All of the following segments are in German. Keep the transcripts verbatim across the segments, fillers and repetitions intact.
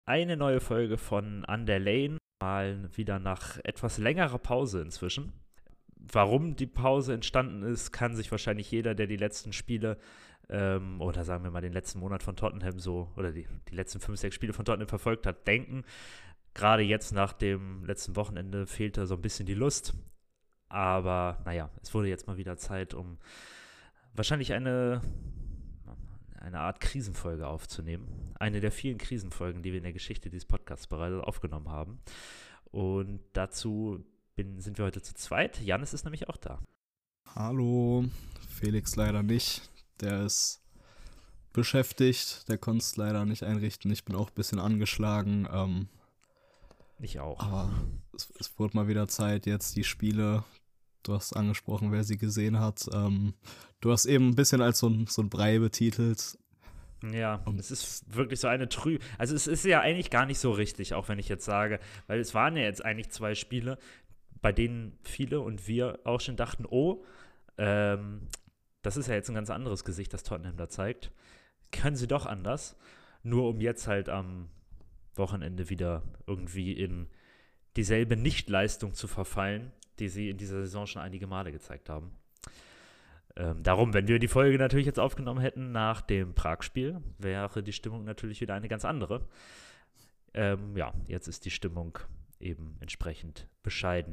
eine neue Folge von An der Lane, mal wieder nach etwas längerer Pause inzwischen. Warum die Pause entstanden ist, kann sich wahrscheinlich jeder, der die letzten Spiele ähm, oder sagen wir mal den letzten Monat von Tottenham so oder die, die letzten fünf, sechs Spiele von Tottenham verfolgt hat, denken. Gerade jetzt nach dem letzten Wochenende fehlte so ein bisschen die Lust. Aber naja, es wurde jetzt mal wieder Zeit, um wahrscheinlich eine, eine Art Krisenfolge aufzunehmen. Eine der vielen Krisenfolgen, die wir in der Geschichte dieses Podcasts bereits aufgenommen haben. Und dazu bin, sind wir heute zu zweit. Jannis ist nämlich auch da. Hallo, Felix leider nicht. Der ist beschäftigt, der konnte es leider nicht einrichten. Ich bin auch ein bisschen angeschlagen. Ähm, ich auch. Aber es, es wurde mal wieder Zeit, jetzt die Spiele. Du hast angesprochen, wer sie gesehen hat. Ähm, du hast eben ein bisschen als so ein, so ein Brei betitelt. Ja, und es ist wirklich so eine Trü... Also es ist ja eigentlich gar nicht so richtig, auch wenn ich jetzt sage, weil es waren ja jetzt eigentlich zwei Spiele, bei denen viele und wir auch schon dachten, oh, ähm, das ist ja jetzt ein ganz anderes Gesicht, das Tottenham da zeigt. Können sie doch anders, nur um jetzt halt am Wochenende wieder irgendwie in dieselbe Nichtleistung zu verfallen, die sie in dieser Saison schon einige Male gezeigt haben. Ähm, darum, wenn wir die Folge natürlich jetzt aufgenommen hätten nach dem Prag-Spiel, wäre die Stimmung natürlich wieder eine ganz andere. Ähm, ja, jetzt ist die Stimmung eben entsprechend bescheiden.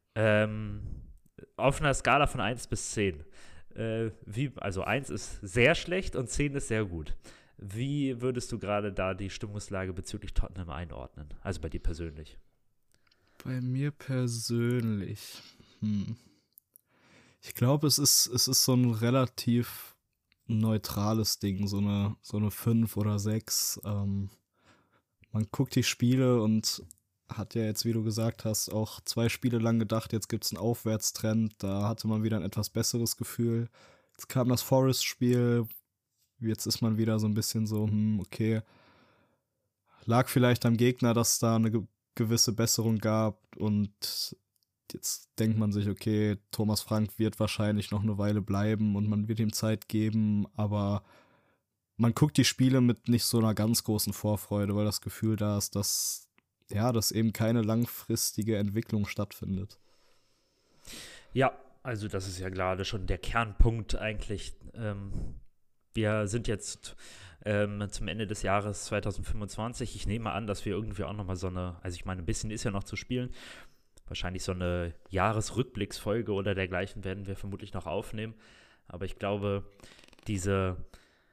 Ähm, auf einer Skala von eins bis zehn. Äh, wie, also eins ist sehr schlecht und zehn ist sehr gut. Wie würdest du gerade da die Stimmungslage bezüglich Tottenham einordnen? Also bei dir persönlich. Bei mir persönlich. Hm. Ich glaube, es ist, es ist so ein relativ neutrales Ding, so eine, so eine fünf oder sechs. Ähm, man guckt die Spiele und hat ja jetzt, wie du gesagt hast, auch zwei Spiele lang gedacht, jetzt gibt's einen Aufwärtstrend. Da hatte man wieder ein etwas besseres Gefühl. Jetzt kam das Forest-Spiel. Jetzt ist man wieder so ein bisschen so, hm, okay. Lag vielleicht am Gegner, dass da eine ge- gewisse Besserung gab und jetzt denkt man sich, okay, Thomas Frank wird wahrscheinlich noch eine Weile bleiben und man wird ihm Zeit geben, aber man guckt die Spiele mit nicht so einer ganz großen Vorfreude, weil das Gefühl da ist, dass, ja, dass eben keine langfristige Entwicklung stattfindet. Ja, also das ist ja gerade schon der Kernpunkt eigentlich. Ähm, wir sind jetzt ähm, zum Ende des Jahres zwanzig fünfundzwanzig. Ich nehme an, dass wir irgendwie auch nochmal so eine, also ich meine, ein bisschen ist ja noch zu spielen, wahrscheinlich so eine Jahresrückblicksfolge oder dergleichen werden wir vermutlich noch aufnehmen. Aber ich glaube, diese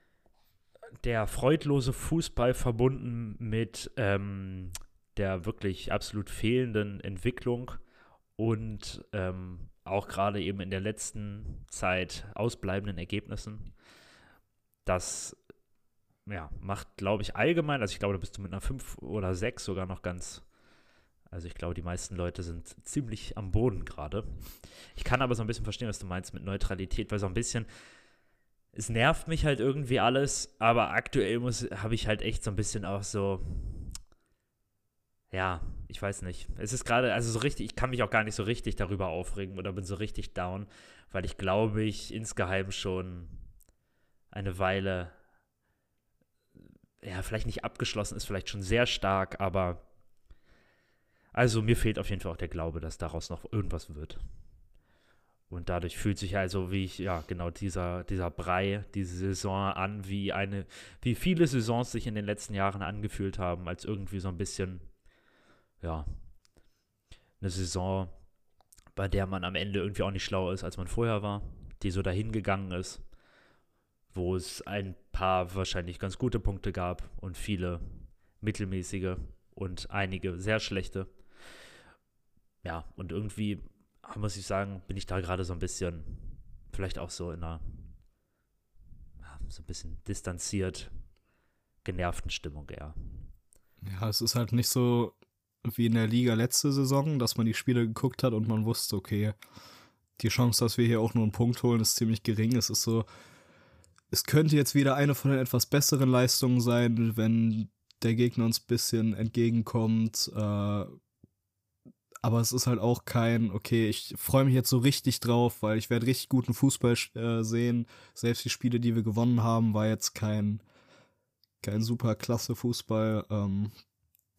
der freudlose Fußball verbunden mit ähm, der wirklich absolut fehlenden Entwicklung und ähm, auch gerade eben in der letzten Zeit ausbleibenden Ergebnissen, das ja, macht, glaube ich, allgemein, also ich glaube, da bist du mit einer fünf oder sechs sogar noch ganz. Also ich glaube, die meisten Leute sind ziemlich am Boden gerade. Ich kann aber so ein bisschen verstehen, was du meinst mit Neutralität, weil so ein bisschen, es nervt mich halt irgendwie alles, aber aktuell habe ich halt echt so ein bisschen auch so, ja, ich weiß nicht. Es ist gerade, also so richtig, ich kann mich auch gar nicht so richtig darüber aufregen oder bin so richtig down, weil ich glaube, ich insgeheim schon eine Weile, ja, vielleicht nicht abgeschlossen ist, vielleicht schon sehr stark, aber also mir fehlt auf jeden Fall auch der Glaube, dass daraus noch irgendwas wird. Und dadurch fühlt sich also, wie ich, ja, genau dieser, dieser Brei, diese Saison an, wie eine, wie viele Saisons sich in den letzten Jahren angefühlt haben, als irgendwie so ein bisschen, ja, eine Saison, bei der man am Ende irgendwie auch nicht schlauer ist, als man vorher war, die so dahin gegangen ist, wo es ein paar wahrscheinlich ganz gute Punkte gab und viele mittelmäßige und einige sehr schlechte. Ja, und irgendwie, muss ich sagen, bin ich da gerade so ein bisschen, vielleicht auch so in einer, ja, so ein bisschen distanziert, genervten Stimmung eher. Ja, es ist halt nicht so wie in der Liga letzte Saison, dass man die Spiele geguckt hat und man wusste, okay, die Chance, dass wir hier auch nur einen Punkt holen, ist ziemlich gering. Es ist so, es könnte jetzt wieder eine von den etwas besseren Leistungen sein, wenn der Gegner uns ein bisschen entgegenkommt. Äh, aber es ist halt auch kein, okay, ich freue mich jetzt so richtig drauf, weil ich werde richtig guten Fußball äh, sehen. Selbst die Spiele, die wir gewonnen haben, war jetzt kein, kein super klasse Fußball. Ähm,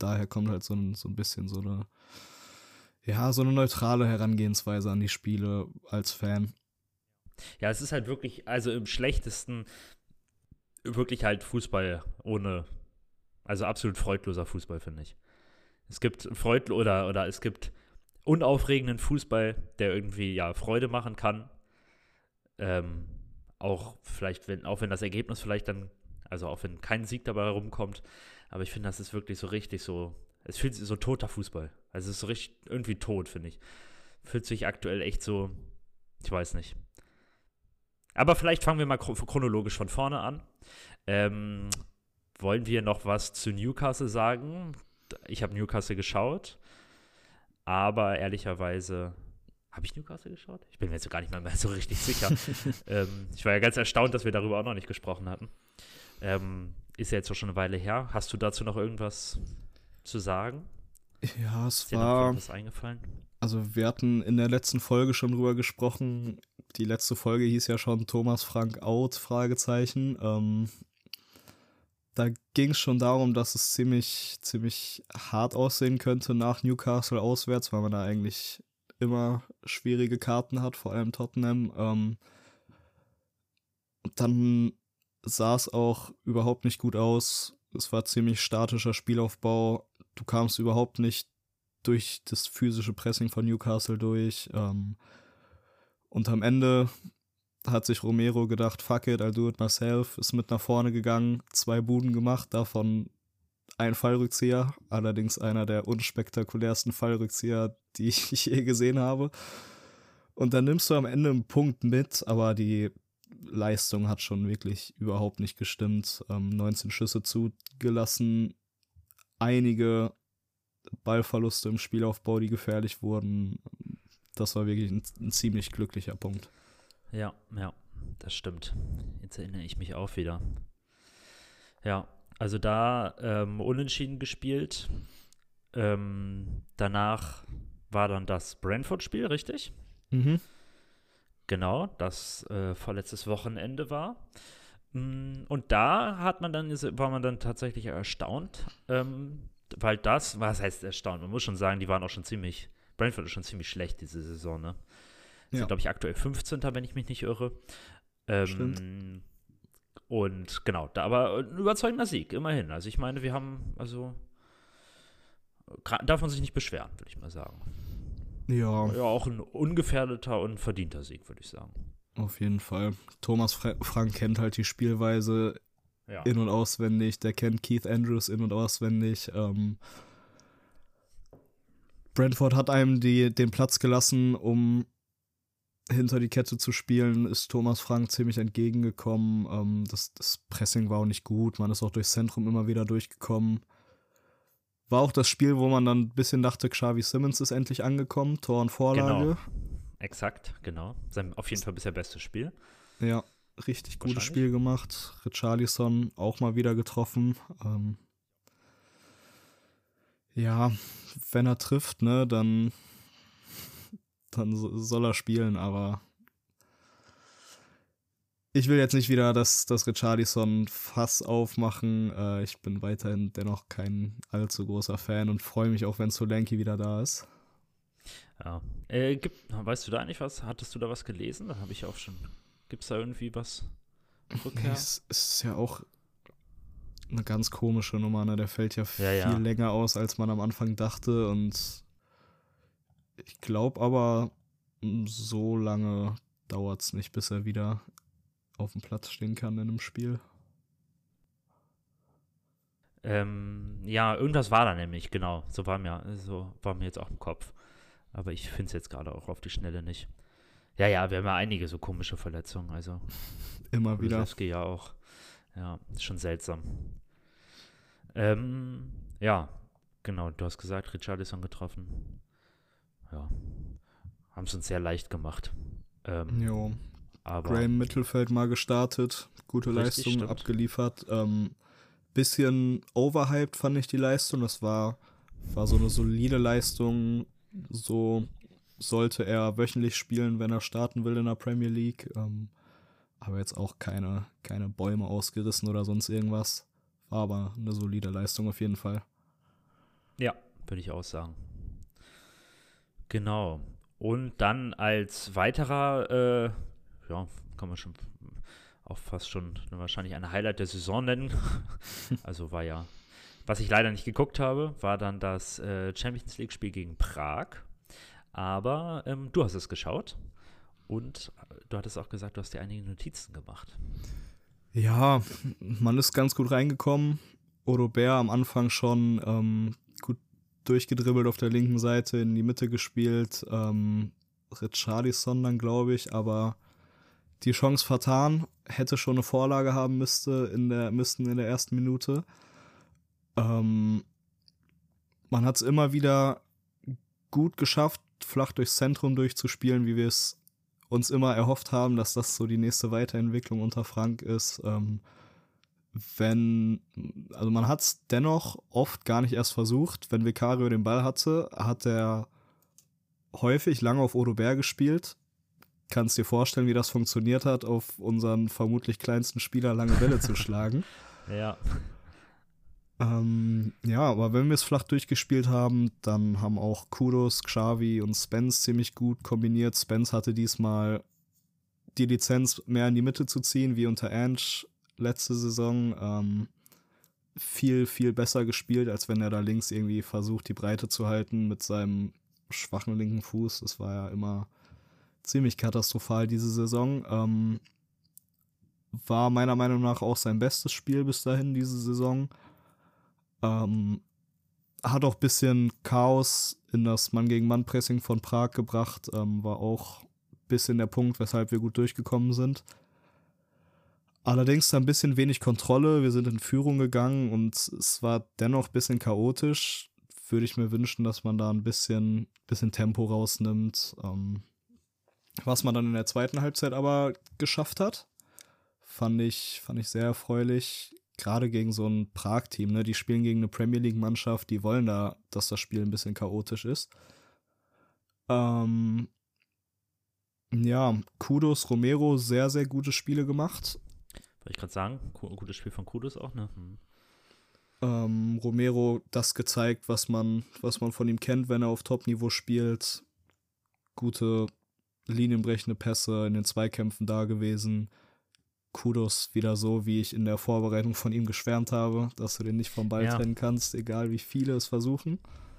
daher kommt halt so ein, so ein bisschen so eine, ja, so eine neutrale Herangehensweise an die Spiele als Fan. Ja, es ist halt wirklich, also im schlechtesten, wirklich halt Fußball ohne, also absolut freudloser Fußball, finde ich. Es gibt Freud oder, oder es gibt unaufregenden Fußball, der irgendwie, ja, Freude machen kann. Ähm, auch vielleicht, wenn, auch wenn das Ergebnis vielleicht dann, also auch wenn kein Sieg dabei herumkommt, aber ich finde, das ist wirklich so richtig so, es fühlt sich so toter Fußball. Also es ist so richtig irgendwie tot, finde ich. Fühlt sich aktuell echt so, ich weiß nicht. Aber vielleicht fangen wir mal chronologisch von vorne an. Ähm, wollen wir noch was zu Newcastle sagen? Ich habe Newcastle geschaut, aber ehrlicherweise, habe ich Newcastle geschaut? Ich bin mir jetzt gar nicht mehr, mehr so richtig sicher. ähm, ich war ja ganz erstaunt, dass wir darüber auch noch nicht gesprochen hatten. Ähm, ist ja jetzt auch schon eine Weile her. Hast du dazu noch irgendwas zu sagen? Ja, es Ist dir war, noch irgendwas eingefallen? also wir hatten in der letzten Folge schon drüber gesprochen. Die letzte Folge hieß ja schon Thomas Frank out, Fragezeichen. Ähm, da ging es schon darum, dass es ziemlich, ziemlich hart aussehen könnte nach Newcastle auswärts, weil man da eigentlich immer schwierige Karten hat, vor allem Tottenham. Ähm, und dann sah es auch überhaupt nicht gut aus. Es war ziemlich statischer Spielaufbau. Du kamst überhaupt nicht durch das physische Pressing von Newcastle durch. Ähm, und am Ende hat sich Romero gedacht, fuck it, I'll do it myself, ist mit nach vorne gegangen, zwei Buden gemacht, davon ein Fallrückzieher, allerdings einer der unspektakulärsten Fallrückzieher, die ich je gesehen habe. Und dann nimmst du am Ende einen Punkt mit, aber die Leistung hat schon wirklich überhaupt nicht gestimmt. Ähm, neunzehn Schüsse zugelassen, einige Ballverluste im Spielaufbau, die gefährlich wurden. Das war wirklich ein, ein ziemlich glücklicher Punkt. Ja, ja, das stimmt. Jetzt erinnere ich mich auch wieder. Ja, also da ähm, unentschieden gespielt. Ähm, danach war dann das Brentford-Spiel, richtig? Mhm. Genau, das äh, vorletztes Wochenende war. Mm, Und da hat man dann, war man dann tatsächlich erstaunt, ähm, weil das, was heißt erstaunt? Man muss schon sagen, die waren auch schon ziemlich, Brentford ist schon ziemlich schlecht diese Saison, ne? Ja. Sind, glaube ich, aktuell fünfzehnter, wenn ich mich nicht irre. Stimmt. Ähm, und genau, da aber ein überzeugender Sieg, immerhin. Also ich meine, wir haben, also gra- darf man sich nicht beschweren, würde ich mal sagen. Ja, Ja, auch ein ungefährdeter und verdienter Sieg, würde ich sagen. auf jeden Fall. Thomas Fra- Frank kennt halt die Spielweise Ja, in- und auswendig. Der kennt Keith Andrews in- und auswendig. Ähm, Brentford hat einem die, den Platz gelassen, um hinter die Kette zu spielen, ist Thomas Frank ziemlich entgegengekommen. Ähm, das, das Pressing war auch nicht gut. Man ist auch durchs Zentrum immer wieder durchgekommen. War auch das Spiel, wo man dann ein bisschen dachte, Xavi Simons ist endlich angekommen. Tor und Vorlage. genau. Exakt, genau. Sein auf jeden Fall bisher bestes Spiel. Ja, richtig gutes Wahrscheinlich. Spiel gemacht. Richarlison auch mal wieder getroffen. Ähm, ja, wenn er trifft, ne, dann, dann so- soll er spielen, aber ich will jetzt nicht wieder das, das Richarlison-Fass aufmachen. Äh, ich bin weiterhin dennoch kein allzu großer Fan und freue mich auch, wenn Solanke wieder da ist. Ja. Äh, gibt, weißt du da eigentlich was? Hattest du da was gelesen? Da habe ich auch schon. Gibt es da irgendwie was? Rückkehr? Nee, es, es ist ja auch eine ganz komische Nummer, ne? Der fällt ja viel Ja, ja. länger aus, als man am Anfang dachte. Und ich glaube aber, m, so lange dauert es nicht, bis er wieder auf dem Platz stehen kann in einem Spiel. Ähm, ja, irgendwas war da nämlich, genau. So war mir, so war mir jetzt auch im Kopf. Aber ich finde es jetzt gerade auch auf die Schnelle nicht. Ja, ja, wir haben ja einige so komische Verletzungen. Also Immer wieder. Kulusewski ja auch. Ja, ist schon seltsam. Ähm, ja, genau, du hast gesagt, Richarlison getroffen. Ja, haben es uns sehr leicht gemacht. Ähm, Jo. aber Graham Mittelfeld mal gestartet. Gute Richtig, Leistung stimmt. abgeliefert. Ähm, bisschen overhyped fand ich die Leistung. Das war, war so eine solide Leistung. So sollte er wöchentlich spielen, wenn er starten will in der Premier League. Ähm, aber jetzt auch keine, keine Bäume ausgerissen oder sonst irgendwas. War aber eine solide Leistung auf jeden Fall. Ja, würde ich auch sagen. Genau. Und dann als weiterer, äh, ja, kann man schon auch fast schon wahrscheinlich ein Highlight der Saison nennen. Also war ja, was ich leider nicht geguckt habe, war dann das äh, Champions League-Spiel gegen Prag. Aber ähm, du hast es geschaut und du hattest auch gesagt, du hast dir einige Notizen gemacht. Ja, man ist ganz gut reingekommen. Odo Bär am Anfang schon ähm, gut durchgedribbelt auf der linken Seite, in die Mitte gespielt. Ähm, Richarlison dann, glaube ich, aber die Chance vertan. Hätte schon eine Vorlage haben müsste in der, müssten in der ersten Minute. Ähm, man hat es immer wieder gut geschafft, flach durchs Zentrum durchzuspielen, wie wir es uns immer erhofft haben, dass das so die nächste Weiterentwicklung unter Frank ist. Ähm, wenn, also man hat es dennoch oft gar nicht erst versucht. Wenn Vicario den Ball hatte, hat er häufig lange auf Odo Bär gespielt. Kannst dir vorstellen, wie das funktioniert hat, auf unseren vermutlich kleinsten Spieler lange Bälle zu schlagen. Ja. Ähm, ja, aber wenn wir es flach durchgespielt haben, dann haben auch Kudus, Xavi und Spence ziemlich gut kombiniert. Spence hatte diesmal die Lizenz, mehr in die Mitte zu ziehen, wie unter Ange letzte Saison. Ähm, viel, viel besser gespielt, als wenn er da links irgendwie versucht, die Breite zu halten mit seinem schwachen linken Fuß. Das war ja immer ziemlich katastrophal diese Saison. Ähm, war meiner Meinung nach auch sein bestes Spiel bis dahin diese Saison. Ähm, hat auch ein bisschen Chaos in das Mann-gegen-Mann-Pressing von Prag gebracht. Ähm, war auch ein bisschen der Punkt, weshalb wir gut durchgekommen sind. Allerdings da ein bisschen wenig Kontrolle. Wir sind in Führung gegangen und es war dennoch ein bisschen chaotisch. Würde ich mir wünschen, dass man da ein bisschen, bisschen Tempo rausnimmt. Ähm, was man dann in der zweiten Halbzeit aber geschafft hat, fand ich, fand ich sehr erfreulich. Gerade gegen so ein Prag-Team, ne? Die spielen gegen eine Premier League-Mannschaft, die wollen da, dass das Spiel ein bisschen chaotisch ist. Ähm, ja, Kudus, Romero, sehr, sehr gute Spiele gemacht. Wollte ich gerade sagen, gutes Spiel von Kudus auch, ne? Hm. Ähm, Romero das gezeigt, was man, was man von ihm kennt, wenn er auf Top-Niveau spielt. Gute linienbrechende Pässe in den Zweikämpfen da gewesen. Kudus wieder so, wie ich in der Vorbereitung von ihm geschwärmt habe, dass du den nicht vom Ball Ja. trennen kannst, egal wie viele es versuchen.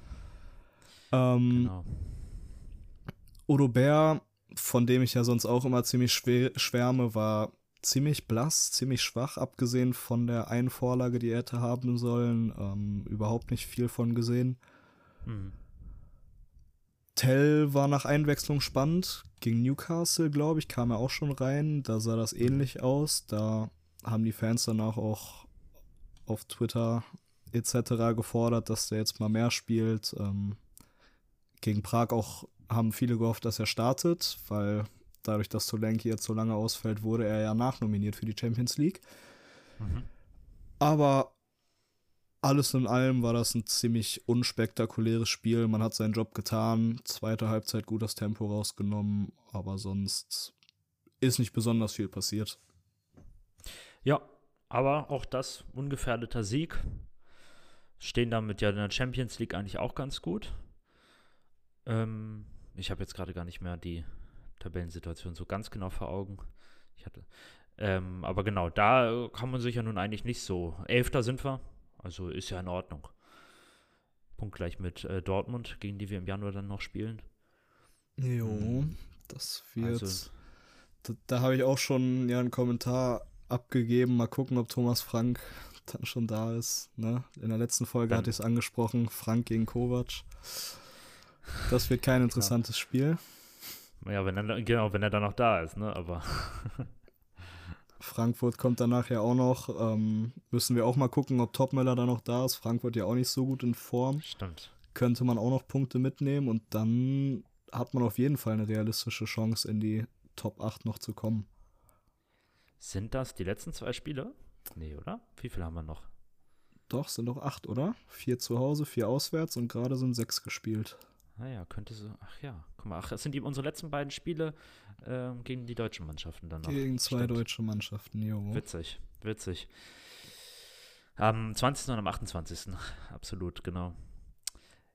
Ähm, Genau. Odo Bär, von dem ich ja sonst auch immer ziemlich schwer, schwärme, war ziemlich blass, ziemlich schwach, abgesehen von der einen Vorlage, die er hätte haben sollen. Ähm, überhaupt nicht viel von gesehen. Mhm. Tell war nach Einwechslung spannend. Gegen Newcastle, glaube ich, kam er auch schon rein. Da sah das ähnlich aus. Da haben die Fans danach auch auf Twitter et cetera gefordert, dass der jetzt mal mehr spielt. Ähm, gegen Prag auch haben viele gehofft, dass er startet, weil dadurch, dass Solanke jetzt so lange ausfällt, wurde er ja nachnominiert für die Champions League. Mhm. Aber alles in allem war das ein ziemlich unspektakuläres Spiel. Man hat seinen Job getan, zweite Halbzeit gut das Tempo rausgenommen, aber sonst ist nicht besonders viel passiert. Ja, aber auch das ungefährdeter Sieg. Stehen damit ja in der Champions League eigentlich auch ganz gut. Ähm, ich habe jetzt gerade gar nicht mehr die Tabellensituation so ganz genau vor Augen. Ich hatte, ähm, aber genau, da kann man sich ja nun eigentlich nicht so. Elfter sind wir. Also ist ja in Ordnung. Punktgleich mit äh, Dortmund, gegen die wir im Januar dann noch spielen. Jo, Mhm. das wird. Also, da da habe ich auch schon ja einen Kommentar abgegeben. Mal gucken, ob Thomas Frank dann schon da ist. Ne? In der letzten Folge Dann- hatte ich es angesprochen: Frank gegen Kovac. Das wird kein interessantes Spiel. ja, wenn er, genau, wenn er dann noch da ist, ne? Aber Frankfurt kommt danach ja auch noch. Ähm, müssen wir auch mal gucken, ob Topmöller da noch da ist. Frankfurt ja auch nicht so gut in Form. stimmt. Könnte man auch noch Punkte mitnehmen und dann hat man auf jeden Fall eine realistische Chance, in die Top acht noch zu kommen. Sind das die letzten zwei Spiele? Nee, oder? Wie viele haben wir noch? Doch, sind doch acht, oder? Vier zu Hause, vier auswärts und gerade sind sechs gespielt. Naja, könnte so. Ach ja, guck mal, ach, das sind die, unsere letzten beiden Spiele ähm, gegen die deutschen Mannschaften dann noch. Gegen zwei Stimmt. deutsche Mannschaften, jo. Witzig, witzig. Am zwanzigsten und am achtundzwanzigsten Absolut, genau.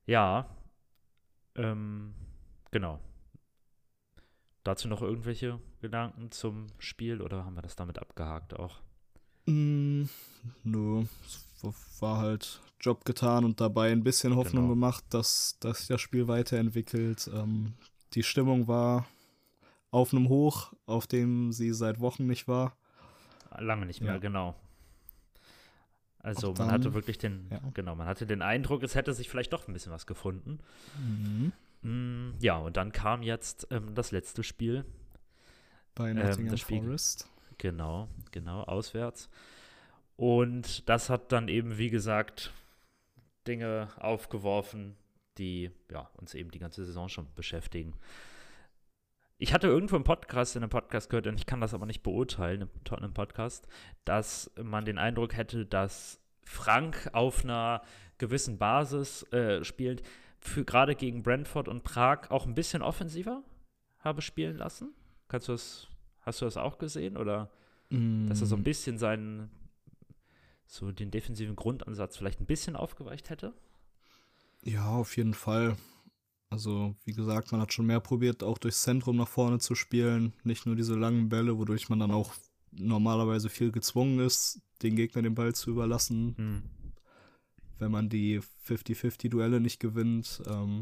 Ja, ähm, genau. Dazu noch irgendwelche Gedanken zum Spiel oder haben wir das damit abgehakt auch? Mm, nö, es war halt Job getan und dabei ein bisschen Hoffnung Genau. gemacht, dass, dass sich das Spiel weiterentwickelt. Ähm, die Stimmung war auf einem Hoch, auf dem sie seit Wochen nicht war. Lange nicht mehr, Ja, genau. auch Also man hatte dann, wirklich den, ja. genau, man hatte den Eindruck, es hätte sich vielleicht doch ein bisschen was gefunden. Mhm. Mm, ja, und dann kam jetzt ähm, das letzte Spiel. Bei Ähm, Nottingham das Spiel, Forest. genau, genau, auswärts. Und das hat dann eben, wie gesagt, Dinge aufgeworfen, die ja, uns eben die ganze Saison schon beschäftigen. Ich hatte irgendwo im Podcast, in einem Podcast gehört, und ich kann das aber nicht beurteilen, im Tottenham Podcast, dass man den Eindruck hätte, dass Frank auf einer gewissen Basis äh, spielt, für gerade gegen Brentford und Prag auch ein bisschen offensiver habe spielen lassen. Kannst du das, hast du das auch gesehen? Oder dass er so ein Mm, bisschen seinen, so den defensiven Grundansatz vielleicht ein bisschen aufgeweicht hätte? ja, auf jeden Fall. Also, wie gesagt, man hat schon mehr probiert, auch durchs Zentrum nach vorne zu spielen. Nicht nur diese langen Bälle, wodurch man dann auch normalerweise viel gezwungen ist, den Gegner den Ball zu überlassen, Hm. wenn man die fünfzig fünfzig Duelle nicht gewinnt. Ähm,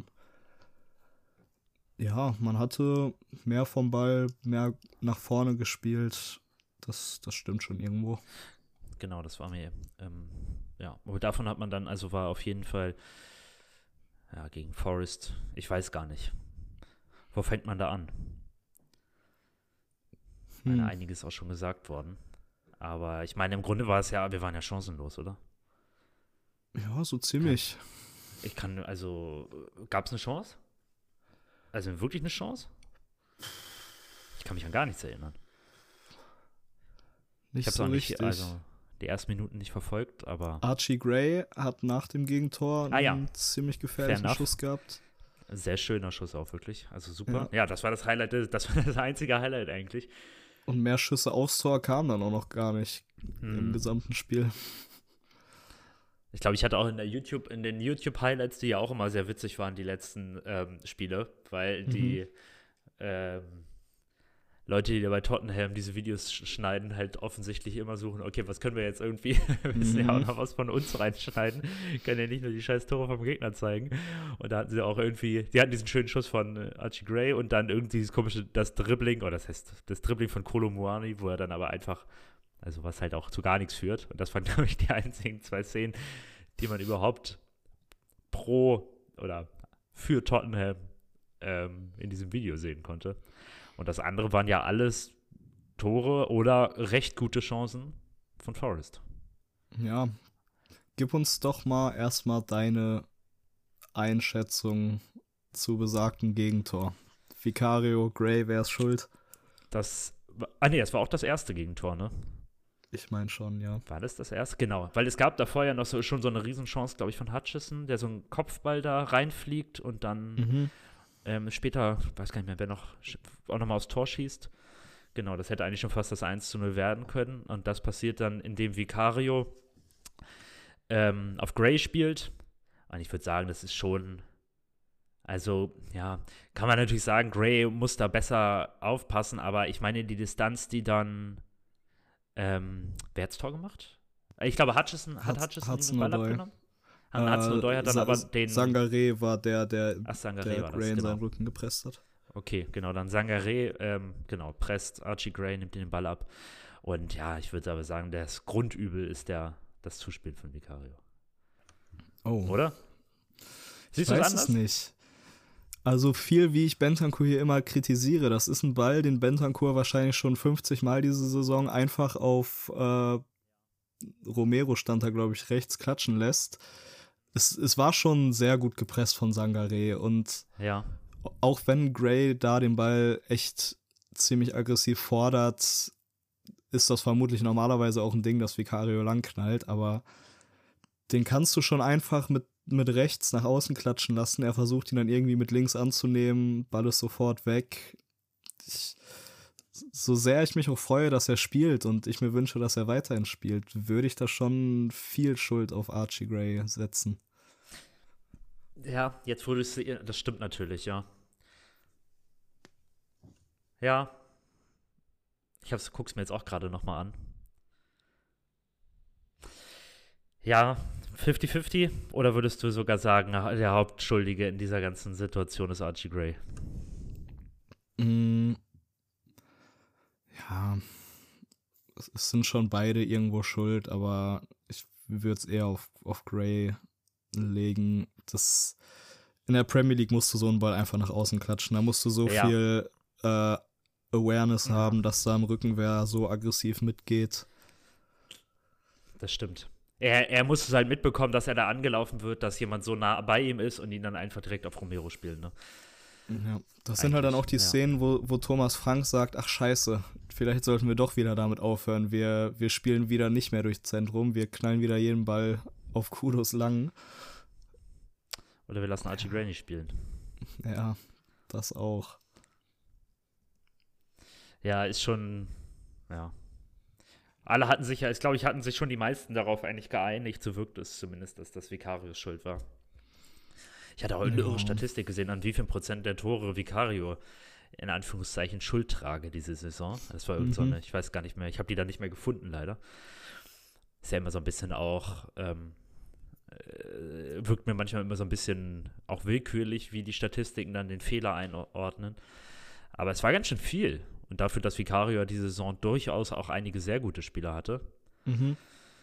ja, man hatte mehr vom Ball, mehr nach vorne gespielt. Das, das stimmt schon irgendwo. Genau, das war mir, ähm, ja, aber davon hat man dann, also war auf jeden Fall, ja, gegen Forest, ich weiß gar nicht. Wo fängt man da an? Ich meine, Hm. einiges auch schon gesagt worden. Aber ich meine, im Grunde war es ja, wir waren ja chancenlos, oder? Ja, so Kann, ziemlich. ich kann, also, gab es eine Chance? Also wirklich eine Chance? Ich kann mich an gar nichts erinnern. Ich Nicht habe es so auch nicht, richtig. also die ersten Minuten nicht verfolgt, aber, Archie Gray hat nach dem Gegentor ah ja, einen ziemlich fair gefährlichen enough. Schuss gehabt. Sehr schöner Schuss auch wirklich. Also super. Ja. Ja, das war das Highlight, das war das einzige Highlight eigentlich. Und mehr Schüsse aufs Tor kamen dann auch noch gar nicht im Hm. gesamten Spiel. Ich glaube, ich hatte auch in der YouTube, in den YouTube-Highlights, die ja auch immer sehr witzig waren, die letzten ähm, Spiele, weil Mhm. die ähm, Leute, die da bei Tottenham diese Videos sch- schneiden, halt offensichtlich immer suchen, okay, was können wir jetzt irgendwie, wir müssen ja auch Mhm. noch was von uns reinschneiden, können ja nicht nur die scheiß Tore vom Gegner zeigen. Und da hatten sie auch irgendwie, die hatten diesen schönen Schuss von äh, Archie Gray und dann irgendwie dieses komische, das Dribbling, oder das heißt, das Dribbling von Kolo Muani, wo er dann aber einfach, also was halt auch zu gar nichts führt. Und das waren, glaube ich, die einzigen zwei Szenen, die man überhaupt pro oder für Tottenham ähm, in diesem Video sehen konnte. Und das andere waren ja alles Tore oder recht gute Chancen von Forest. Ja, gib uns doch mal erstmal deine Einschätzung zu besagtem Gegentor. Vicario, Gray, wer ist schuld? Das, ah nee, das war auch das erste Gegentor, ne? Ich meine schon, ja. War das das erste? Genau, weil es gab davor ja noch so, schon so eine Riesenchance, glaube ich, von Hutchison, der so einen Kopfball da reinfliegt und dann Mhm. ähm, später, ich weiß gar nicht mehr, wer noch auch nochmal aufs Tor schießt. Genau, das hätte eigentlich schon fast das eins zu null werden können. Und das passiert dann, indem Vicario ähm, auf Gray spielt. Und ich würde sagen, das ist schon, also ja, kann man natürlich sagen, Gray muss da besser aufpassen, aber ich meine, die Distanz, die dann, ähm, wer hat's Tor gemacht? Ich glaube, Hutchison, hat Hudson Hutchison den Hudson Ball Odoi. abgenommen? Han- Hudson Äh, Odoi hat dann Sa aber den, Sangaré war der, der, ach, Sangaré der war Gray das, in genau. seinen Rücken gepresst hat. Okay, genau, dann Sangaré, ähm, genau, presst Archie Gray, nimmt den Ball ab. Und ja, ich würde aber sagen, das Grundübel ist der, das Zuspielen von Vicario. Oh. Oder? Ich Siehst du es weiß es anders? nicht. Also viel, wie ich Bentancur hier immer kritisiere, das ist ein Ball, den Bentancur wahrscheinlich schon fünfzig Mal diese Saison einfach auf äh, Romero stand da, glaube ich, rechts klatschen lässt. Es, es war schon sehr gut gepresst von Sangaré und Ja. auch wenn Gray da den Ball echt ziemlich aggressiv fordert, ist das vermutlich normalerweise auch ein Ding, das Vicario langknallt, aber den kannst du schon einfach mit, mit rechts nach außen klatschen lassen. Er versucht ihn dann irgendwie mit links anzunehmen, Ball ist sofort weg. Ich, so sehr ich mich auch freue, dass er spielt und ich mir wünsche, dass er weiterhin spielt, würde ich da schon viel Schuld auf Archie Gray setzen. Ja, jetzt wurde es, das stimmt natürlich, ja. Ja, ich hab's, guck's mir jetzt auch gerade nochmal an. Ja, fünfzig fünfzig? Oder würdest du sogar sagen, der Hauptschuldige in dieser ganzen Situation ist Archie Gray? Mm, ja, es, es sind schon beide irgendwo schuld, aber ich würde es eher auf, auf Gray legen. Das, in der Premier League musst du so einen Ball einfach nach außen klatschen. Da musst du so Ja. viel äh, Awareness Ja. haben, dass da im Rücken wer so aggressiv mitgeht. Das stimmt. Er, er muss es halt mitbekommen, dass er da angelaufen wird, dass jemand so nah bei ihm ist und ihn dann einfach direkt auf Romero spielen, ne? Ja, das sind halt dann auch die Eigentlich, ja. Szenen, wo, wo Thomas Frank sagt, ach scheiße, vielleicht sollten wir doch wieder damit aufhören. Wir, wir spielen wieder nicht mehr durchs Zentrum, wir knallen wieder jeden Ball auf Kudos lang. Oder wir lassen Archie Gray nicht spielen. Ja, das auch. Ja, ist schon, ja. Alle hatten sich ja, ich glaube, ich hatten sich schon die meisten darauf eigentlich geeinigt, so wirkt es zumindest, dass das Vicarius schuld war. Ich hatte auch eine Ja. irre Statistik gesehen, an wie viel Prozent der Tore Vicario in Anführungszeichen Schuld trage diese Saison. Das war irgend so Mhm. eine, ich weiß gar nicht mehr, ich habe die da nicht mehr gefunden, leider. Ist ja immer so ein bisschen auch, ähm, äh, wirkt mir manchmal immer so ein bisschen auch willkürlich, wie die Statistiken dann den Fehler einordnen. Aber es war ganz schön viel. Und dafür, dass Vicario diese Saison durchaus auch einige sehr gute Spieler hatte. Mhm.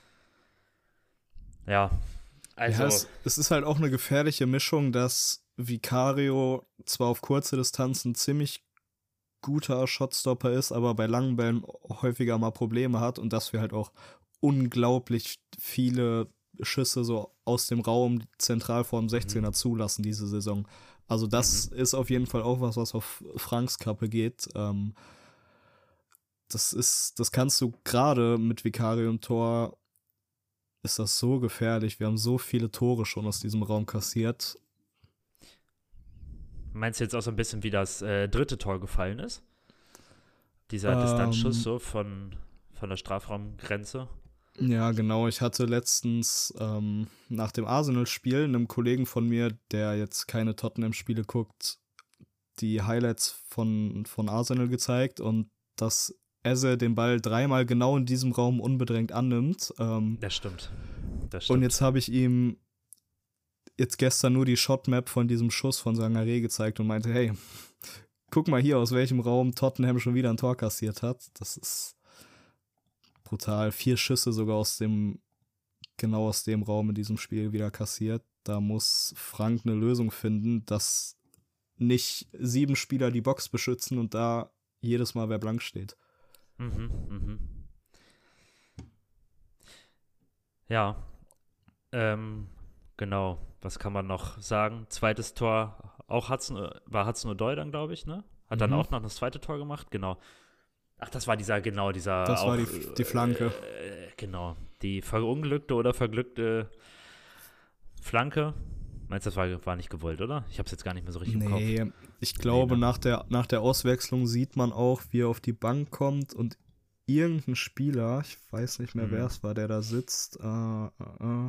Ja, also. Ja, es, es ist halt auch eine gefährliche Mischung, dass Vicario zwar auf kurze Distanz ein ziemlich guter Shotstopper ist, aber bei langen Bällen häufiger mal Probleme hat und dass wir halt auch unglaublich viele Schüsse so aus dem Raum zentral vor dem sechzehner Mhm. zulassen diese Saison. Also das Mhm. ist auf jeden Fall auch was, was auf Franks Kappe geht. Ähm, das ist, das kannst du gerade mit Vicario im Tor, ist das so gefährlich. Wir haben so viele Tore schon aus diesem Raum kassiert. Meinst du jetzt auch so ein bisschen, wie das äh, dritte Tor gefallen ist? Dieser Ähm, Distanzschuss so von, von der Strafraumgrenze? Ja, genau. Ich hatte letztens ähm, nach dem Arsenal-Spiel einem Kollegen von mir, der jetzt keine Tottenham-Spiele guckt, die Highlights von, von Arsenal gezeigt und dass Eze den Ball dreimal genau in diesem Raum unbedrängt annimmt. Ähm, Das stimmt. Das stimmt. und jetzt habe ich ihm jetzt gestern nur die Shotmap von diesem Schuss von Sangaré gezeigt und meinte, hey, guck mal hier, aus welchem Raum Tottenham schon wieder ein Tor kassiert hat. Das ist brutal. Vier Schüsse sogar aus dem, genau aus dem Raum in diesem Spiel wieder kassiert. Da muss Frank eine Lösung finden, dass nicht sieben Spieler die Box beschützen und da jedes Mal wer blank steht. Mhm, mhm. Ja, ähm, genau. Was kann man noch sagen? Zweites Tor, auch Hudson, war Hudson-Odoi dann, glaube ich, ne? Hat dann Mhm. auch noch das zweite Tor gemacht, genau. Ach, das war dieser, genau, dieser Das auch, war die, die Flanke. Äh, genau, die verunglückte oder verglückte Flanke. Meinst du, das war, war nicht gewollt, oder? Ich habe es jetzt gar nicht mehr so richtig im Kopf. Nee, ich glaube, Nee, ne? nach, der, nach der Auswechslung sieht man auch, wie er auf die Bank kommt und irgendein Spieler, ich weiß nicht mehr, Mhm. wer es war, der da sitzt, äh, äh, äh,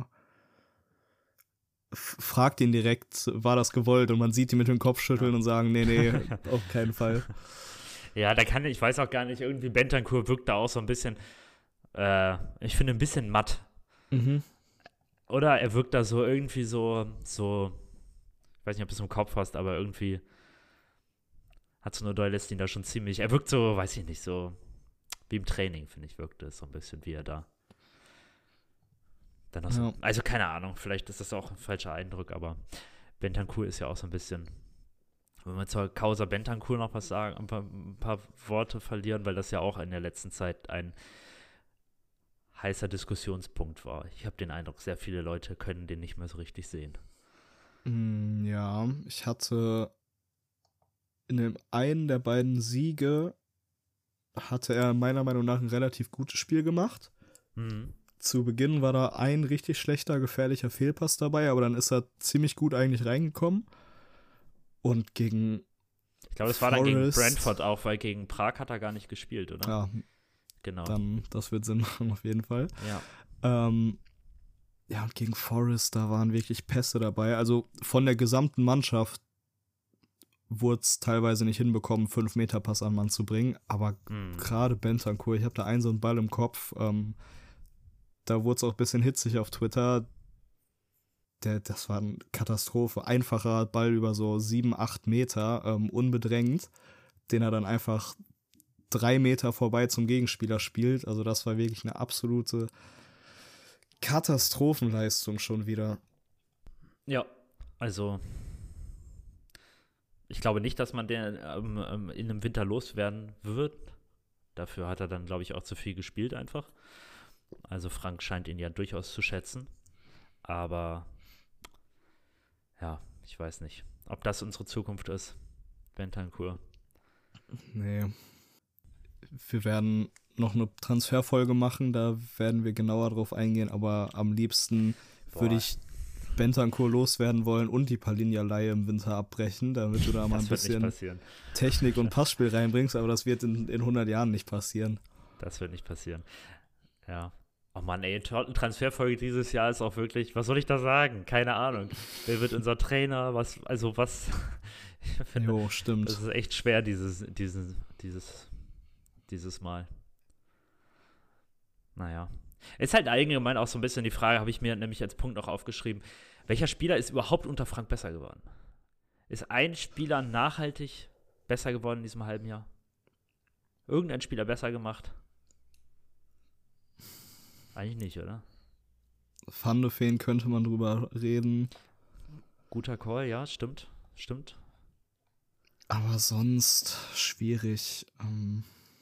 f- fragt ihn direkt, war das gewollt? Und man sieht ihn mit dem Kopf schütteln Ja. und sagen, nee, nee, auf keinen Fall. Ja, da kann ich, weiß auch gar nicht, irgendwie Bentancur wirkt da auch so ein bisschen, äh, ich finde ein bisschen matt. Mhm. Oder er wirkt da so irgendwie so, so, ich weiß nicht, ob du es im Kopf hast, aber irgendwie hat so nur Doyle lässt ihn da schon ziemlich, er wirkt so, weiß ich nicht, so wie im Training, finde ich, wirkt es so ein bisschen, wie er da. Dann auch so, Ja. also keine Ahnung, vielleicht ist das auch ein falscher Eindruck, aber Bentancur ist ja auch so ein bisschen, wenn wir zur Causa Bentancur noch was sagen, ein paar, ein paar Worte verlieren, weil das ja auch in der letzten Zeit ein heißer Diskussionspunkt war. Ich habe den Eindruck, sehr viele Leute können den nicht mehr so richtig sehen. Mm, Ja, ich hatte in dem einen der beiden Siege hatte er meiner Meinung nach ein relativ gutes Spiel gemacht. Mhm. Zu Beginn war da ein richtig schlechter, gefährlicher Fehlpass dabei, aber dann ist er ziemlich gut eigentlich reingekommen. Und gegen Ich glaube, das war dann gegen Forest- Brentford auch, weil gegen Prag hat er gar nicht gespielt, oder? ja, Genau. dann, das wird Sinn machen auf jeden Fall. Ja. Ähm, Ja, und gegen Forest, da waren wirklich Pässe dabei. Also von der gesamten Mannschaft wurde es teilweise nicht hinbekommen, fünf Meter Pass an Mann zu bringen. Aber Hm. gerade Bentancur, ich habe da einen so einen Ball im Kopf. Ähm, da wurde es auch ein bisschen hitzig auf Twitter. Der, das war eine Katastrophe. Einfacher Ball über so sieben, acht Meter, ähm, unbedrängt, den er dann einfach drei Meter vorbei zum Gegenspieler spielt. Also das war wirklich eine absolute Katastrophenleistung schon wieder. Ja, also ich glaube nicht, dass man den ähm, ähm, in einem Winter loswerden wird. Dafür hat er dann, glaube ich, auch zu viel gespielt einfach. Also Frank scheint ihn ja durchaus zu schätzen. Aber ja, ich weiß nicht, ob das unsere Zukunft ist. Bentancur. Nee. Wir werden noch eine Transferfolge machen, da werden wir genauer drauf eingehen, aber am liebsten würde ich Bentancur loswerden wollen und die Palinja-Leihe im Winter abbrechen, damit du da mal ein bisschen Technik und Passspiel reinbringst, aber das wird in, in hundert Jahren nicht passieren. Das wird nicht passieren. Ja. Oh Mann, ey, Transferfolge dieses Jahr ist auch wirklich, was soll ich da sagen? Keine Ahnung. Wer wird unser Trainer? Was, also was? Ich finde, jo, stimmt. Das ist echt schwer, dieses, dieses, dieses, dieses Mal. Naja. Ist halt allgemein auch so ein bisschen die Frage, habe ich mir nämlich als Punkt noch aufgeschrieben, welcher Spieler ist überhaupt unter Frank besser geworden? Ist ein Spieler nachhaltig besser geworden in diesem halben Jahr? Irgendein Spieler besser gemacht? Eigentlich nicht, oder? Van de Ven könnte man drüber reden. Guter Call, ja, stimmt. Stimmt. Aber sonst schwierig. Ähm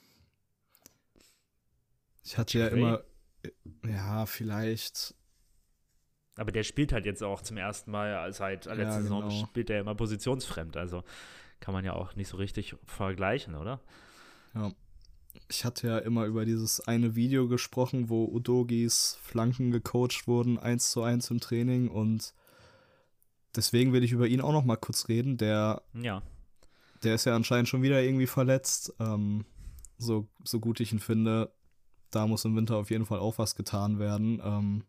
ich hatte ja immer, ja, vielleicht. Aber der spielt halt jetzt auch zum ersten Mal seit letzter ja, Saison, genau. Spielt er immer positionsfremd. Also kann man ja auch nicht so richtig vergleichen, oder? Ja. Ich hatte ja immer über dieses eine Video gesprochen, wo Udogis Flanken gecoacht wurden, eins zu eins im Training, und deswegen will ich über ihn auch noch mal kurz reden. Der, ja. der ist ja anscheinend schon wieder irgendwie verletzt, ähm, so, so gut ich ihn finde. Da muss im Winter auf jeden Fall auch was getan werden. Ähm,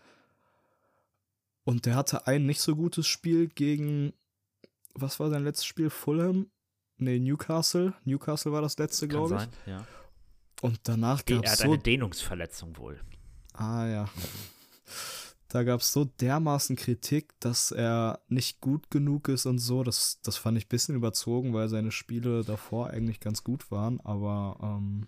und der hatte ein nicht so gutes Spiel gegen, was war sein letztes Spiel? Fulham? Nee, Newcastle. Newcastle war das letzte, glaube ich. Sein, ja. Und danach gab es so... Er hat eine Dehnungsverletzung wohl. Ah, ja. Da gab es so dermaßen Kritik, dass er nicht gut genug ist und so. Das, das fand ich ein bisschen überzogen, weil seine Spiele davor eigentlich ganz gut waren. Aber ähm,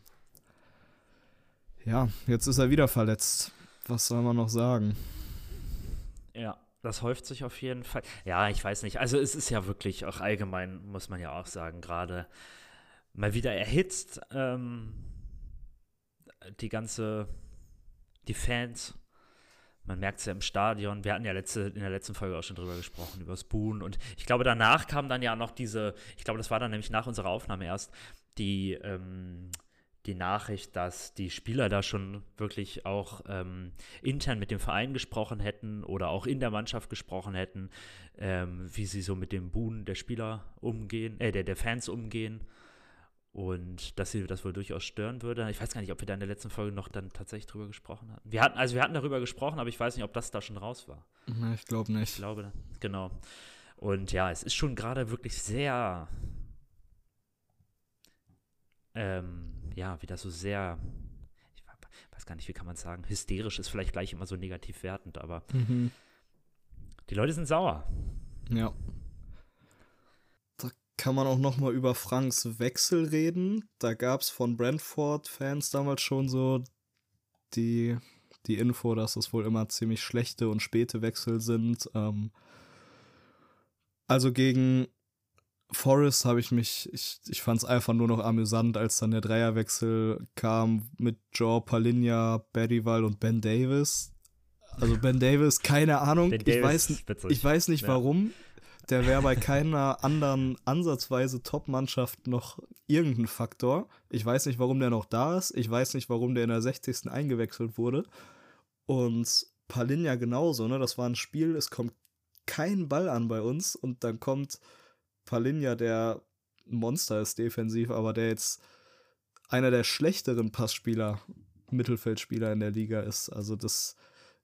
ja, jetzt ist er wieder verletzt. Was soll man noch sagen? Ja. Das häuft sich auf jeden Fall. Ja, ich weiß nicht. Also es ist ja wirklich, auch allgemein muss man ja auch sagen, gerade mal wieder erhitzt. Ähm, die ganze, die Fans, man merkt es ja im Stadion. Wir hatten ja letzte, in der letzten Folge auch schon drüber gesprochen, über das Buhen. Und ich glaube, danach kam dann ja noch diese, ich glaube, das war dann nämlich nach unserer Aufnahme erst, die, ähm, die Nachricht, dass die Spieler da schon wirklich auch ähm, intern mit dem Verein gesprochen hätten oder auch in der Mannschaft gesprochen hätten, ähm, wie sie so mit dem Buhen der Spieler umgehen, äh, der, der Fans umgehen, und dass sie das wohl durchaus stören würde. Ich weiß gar nicht, ob wir da in der letzten Folge noch dann tatsächlich drüber gesprochen hatten. Wir hatten, also wir hatten darüber gesprochen, aber ich weiß nicht, ob das da schon raus war. Na, ich glaube nicht. Ich glaube, genau. Und ja, es ist schon gerade wirklich sehr ähm, ja, wieder so sehr, ich weiß gar nicht, wie kann man es sagen, hysterisch ist vielleicht gleich immer so negativ wertend, aber mhm. die Leute sind sauer. Ja. Da kann man auch noch mal über Franks Wechsel reden. Da gab es von Brentford-Fans damals schon so die, die Info, dass es wohl immer ziemlich schlechte und späte Wechsel sind. Ähm, also gegen Forest habe ich mich, ich, ich fand es einfach nur noch amüsant, als dann der Dreierwechsel kam mit Joe Palinja, Berryval und Ben Davis. Also Ben Davis, keine Ahnung, Ben ich, Davis weiß, ich weiß nicht ja. warum. Der wäre bei keiner anderen ansatzweise Top-Mannschaft noch irgendein Faktor. Ich weiß nicht, warum der noch da ist. Ich weiß nicht, warum der in der sechzigsten eingewechselt wurde. Und Palinja genauso, ne? Das war ein Spiel, es kommt kein Ball an bei uns und dann kommt Palinja, der ein Monster ist defensiv, aber der jetzt einer der schlechteren Passspieler, Mittelfeldspieler in der Liga ist. Also das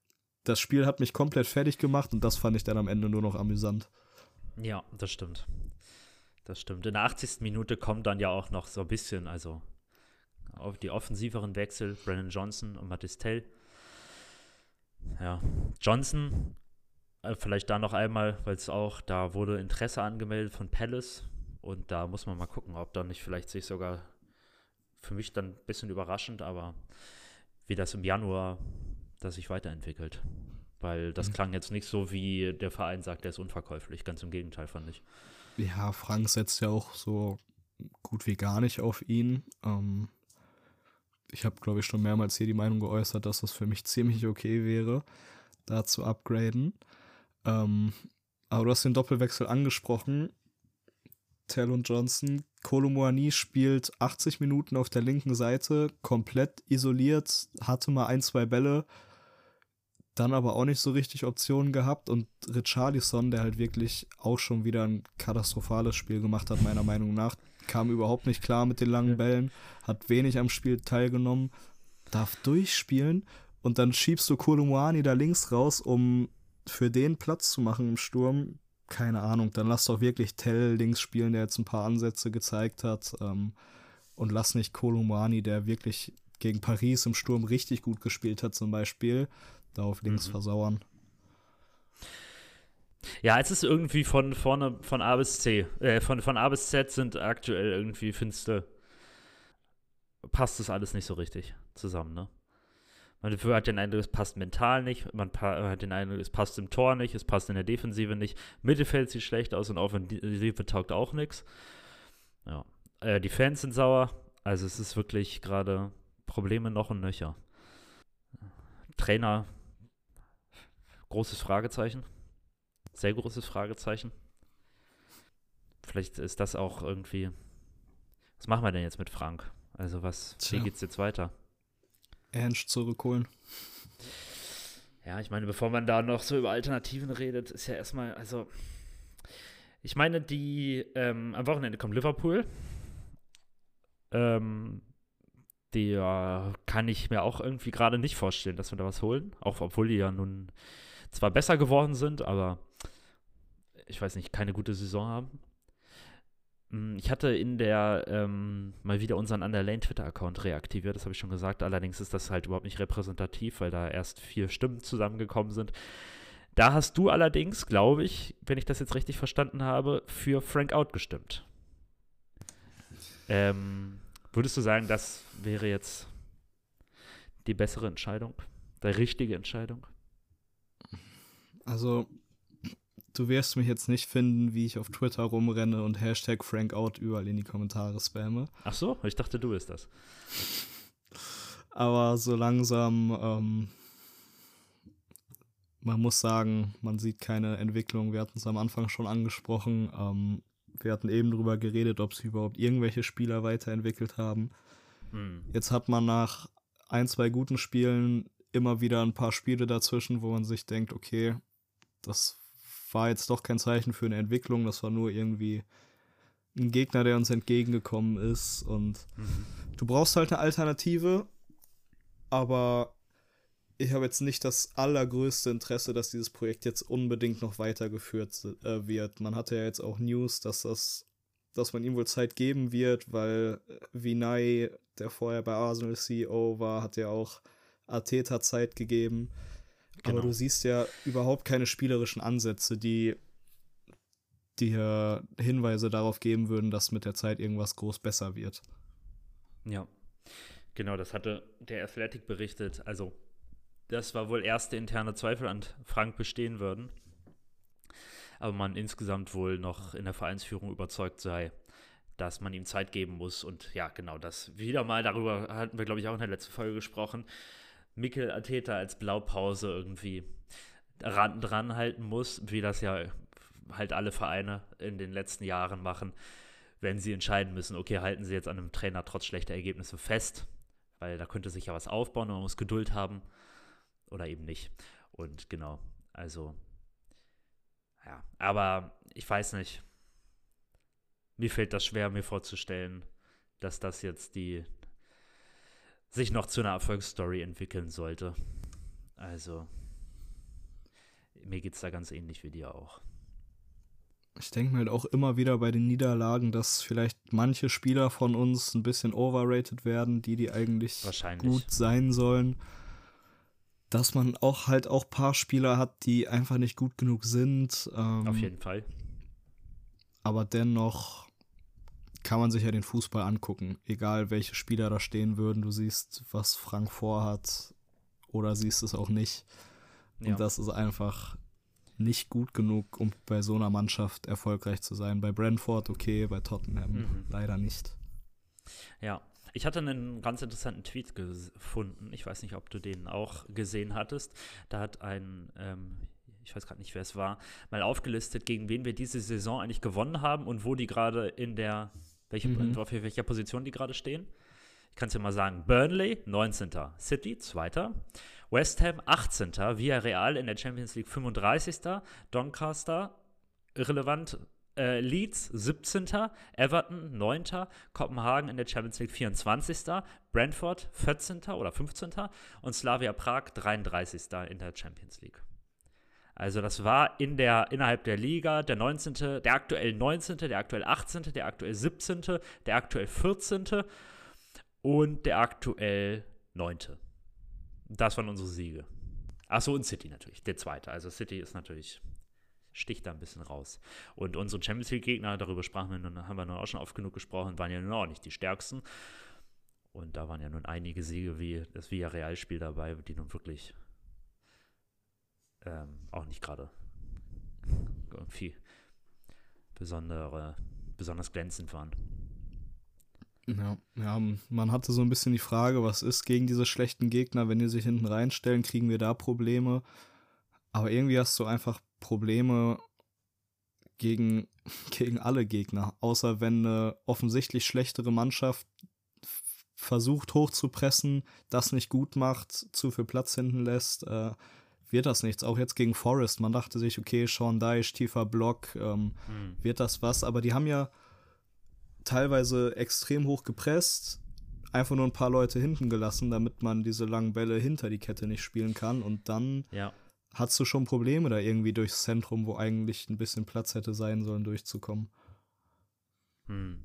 das Spiel hat mich komplett fertig gemacht und das fand ich dann am Ende nur noch amüsant. Ja, das stimmt. Das stimmt. In der achtzigsten Minute kommt dann ja auch noch so ein bisschen, also auf die offensiveren Wechsel, Brennan Johnson und Matthijs Tel. Ja, Johnson, äh, vielleicht da noch einmal, weil es auch, da wurde Interesse angemeldet von Palace und da muss man mal gucken, ob da nicht vielleicht sich sogar, für mich dann ein bisschen überraschend, aber wie das im Januar, das sich weiterentwickelt. Weil das mhm. klang jetzt nicht so, wie der Verein sagt, der ist unverkäuflich. Ganz im Gegenteil, fand ich. Ja, Frank setzt ja auch so gut wie gar nicht auf ihn. Ähm, ich habe, glaube ich, schon mehrmals hier die Meinung geäußert, dass das für mich ziemlich okay wäre, da zu upgraden. Ähm, aber du hast den Doppelwechsel angesprochen. Tell und Johnson. Kolo Muani spielt achtzig Minuten auf der linken Seite, komplett isoliert, hatte mal ein, zwei Bälle, dann aber auch nicht so richtig Optionen gehabt und Richarlison, der halt wirklich auch schon wieder ein katastrophales Spiel gemacht hat, meiner Meinung nach, kam überhaupt nicht klar mit den langen Bällen, hat wenig am Spiel teilgenommen, darf durchspielen und dann schiebst du Kolo Muani da links raus, um für den Platz zu machen im Sturm. Keine Ahnung, dann lass doch wirklich Tell links spielen, der jetzt ein paar Ansätze gezeigt hat, ähm, und lass nicht Kolo Muani, der wirklich gegen Paris im Sturm richtig gut gespielt hat zum Beispiel, da auf links mhm. versauern. Ja, es ist irgendwie von vorne, von A bis C, äh, von, von A bis Z sind aktuell irgendwie, findest du, passt das alles nicht so richtig zusammen, ne? Man hat den Eindruck, es passt mental nicht, man pa- hat den Eindruck, es passt im Tor nicht, es passt in der Defensive nicht, Mittelfeld sieht schlecht aus und Offensive taugt auch nichts. Ja. Äh, die Fans sind sauer, also es ist wirklich gerade Probleme noch und nöcher. Trainer, großes Fragezeichen, sehr großes Fragezeichen. Vielleicht ist das auch irgendwie, was machen wir denn jetzt mit Frank? Also was, Tja. Wie geht's jetzt weiter? Ernst zurückholen. Ja, ich meine, bevor man da noch so über Alternativen redet, ist ja erstmal, also, ich meine, die, ähm, am Wochenende kommt Liverpool. Ähm, die ja, kann ich mir auch irgendwie gerade nicht vorstellen, dass wir da was holen. Auch obwohl die ja nun zwar besser geworden sind, aber ich weiß nicht, keine gute Saison haben. Ich hatte in der, ähm, mal wieder unseren Underlane Twitter-Account reaktiviert, das habe ich schon gesagt, allerdings ist das halt überhaupt nicht repräsentativ, weil da erst vier Stimmen zusammengekommen sind. Da hast du allerdings, glaube ich, wenn ich das jetzt richtig verstanden habe, für Frank Out gestimmt. Ähm, würdest du sagen, das wäre jetzt die bessere Entscheidung, die richtige Entscheidung? Also, du wirst mich jetzt nicht finden, wie ich auf Twitter rumrenne und Hashtag FrankOut überall in die Kommentare spamme. Ach so, ich dachte, du bist das. Aber so langsam, ähm, man muss sagen, man sieht keine Entwicklung. Wir hatten es am Anfang schon angesprochen. Ähm, wir hatten eben drüber geredet, ob sie überhaupt irgendwelche Spieler weiterentwickelt haben. Hm. Jetzt hat man nach ein, zwei guten Spielen immer wieder ein paar Spiele dazwischen, wo man sich denkt, okay, das war jetzt doch kein Zeichen für eine Entwicklung, das war nur irgendwie ein Gegner, der uns entgegengekommen ist und mhm. du brauchst halt eine Alternative, aber ich habe jetzt nicht das allergrößte Interesse, dass dieses Projekt jetzt unbedingt noch weitergeführt äh, wird. Man hatte ja jetzt auch News, dass das, dass man ihm wohl Zeit geben wird, weil Vinay, der vorher bei Arsenal C E O war, hat ja auch Arteta Zeit gegeben. Genau. Aber du siehst ja überhaupt keine spielerischen Ansätze, die dir Hinweise darauf geben würden, dass mit der Zeit irgendwas groß besser wird. Ja, genau, das hatte der Athletic berichtet. Also, das war wohl erste interne Zweifel an Frank bestehen würden. Aber man insgesamt wohl noch in der Vereinsführung überzeugt sei, dass man ihm Zeit geben muss. Und ja, genau, das wieder mal, darüber hatten wir, glaube ich, auch in der letzten Folge gesprochen, Mikel Arteta als Blaupause irgendwie dran, dran halten muss, wie das ja halt alle Vereine in den letzten Jahren machen, wenn sie entscheiden müssen, okay, halten sie jetzt an einem Trainer trotz schlechter Ergebnisse fest, weil da könnte sich ja was aufbauen und man muss Geduld haben oder eben nicht. Und genau, also ja, aber ich weiß nicht, mir fällt das schwer, mir vorzustellen, dass das jetzt die sich noch zu einer Erfolgsstory entwickeln sollte. Also, mir geht es da ganz ähnlich wie dir auch. Ich denke mir halt auch immer wieder bei den Niederlagen, dass vielleicht manche Spieler von uns ein bisschen overrated werden, die, die eigentlich gut sein sollen. Dass man auch halt auch ein paar Spieler hat, die einfach nicht gut genug sind. Ähm, Auf jeden Fall. Aber dennoch kann man sich ja den Fußball angucken. Egal, welche Spieler da stehen würden. Du siehst, was Frank vorhat oder siehst es auch nicht. Und ja. Das ist einfach nicht gut genug, um bei so einer Mannschaft erfolgreich zu sein. Bei Brentford okay, bei Tottenham mhm. leider nicht. Ja, ich hatte einen ganz interessanten Tweet gefunden. Ich weiß nicht, ob du den auch gesehen hattest. Da hat ein, ähm, ich weiß gerade nicht, wer es war, mal aufgelistet, gegen wen wir diese Saison eigentlich gewonnen haben und wo die gerade in der, welche, mhm. auf welcher Position die gerade stehen. Ich kann es ja mal sagen. Burnley, neunzehnter City, zweiter West Ham, achtzehnter Villarreal in der Champions League, fünfunddreißigster Doncaster, irrelevant, äh, Leeds, siebzehnter Everton, neunter Kopenhagen in der Champions League, vierundzwanzigster Brentford, vierzehnter oder fünfzehnter und Slavia Prag, dreiunddreißigster in der Champions League. Also das war in der, innerhalb der Liga der neunzehnte, der aktuell neunzehnte, der aktuell achtzehnte, der aktuell siebzehnte, der aktuell vierzehnte und der aktuell neunte Das waren unsere Siege. Achso, und City natürlich, der zweite. Also City ist natürlich, sticht da ein bisschen raus. Und unsere Champions League-Gegner, darüber sprachen wir nun, haben wir nun auch schon oft genug gesprochen, waren ja nun auch nicht die stärksten. Und da waren ja nun einige Siege wie das Villarreal-Spiel dabei, die nun wirklich ähm, auch nicht gerade irgendwie besondere, besonders glänzend waren. Ja, ja, man hatte so ein bisschen die Frage, was ist gegen diese schlechten Gegner, wenn die sich hinten reinstellen, kriegen wir da Probleme? Aber irgendwie hast du einfach Probleme gegen, gegen alle Gegner, außer wenn eine offensichtlich schlechtere Mannschaft f- versucht hochzupressen, das nicht gut macht, zu viel Platz hinten lässt, äh, wird das nichts. Auch jetzt gegen Forest, man dachte sich, okay, Sean Dyche, tiefer Block, ähm, hm. wird das was? Aber die haben ja teilweise extrem hoch gepresst, einfach nur ein paar Leute hinten gelassen, damit man diese langen Bälle hinter die Kette nicht spielen kann. Und dann ja. hast du schon Probleme, da irgendwie durchs Zentrum, wo eigentlich ein bisschen Platz hätte sein sollen, durchzukommen. Hm.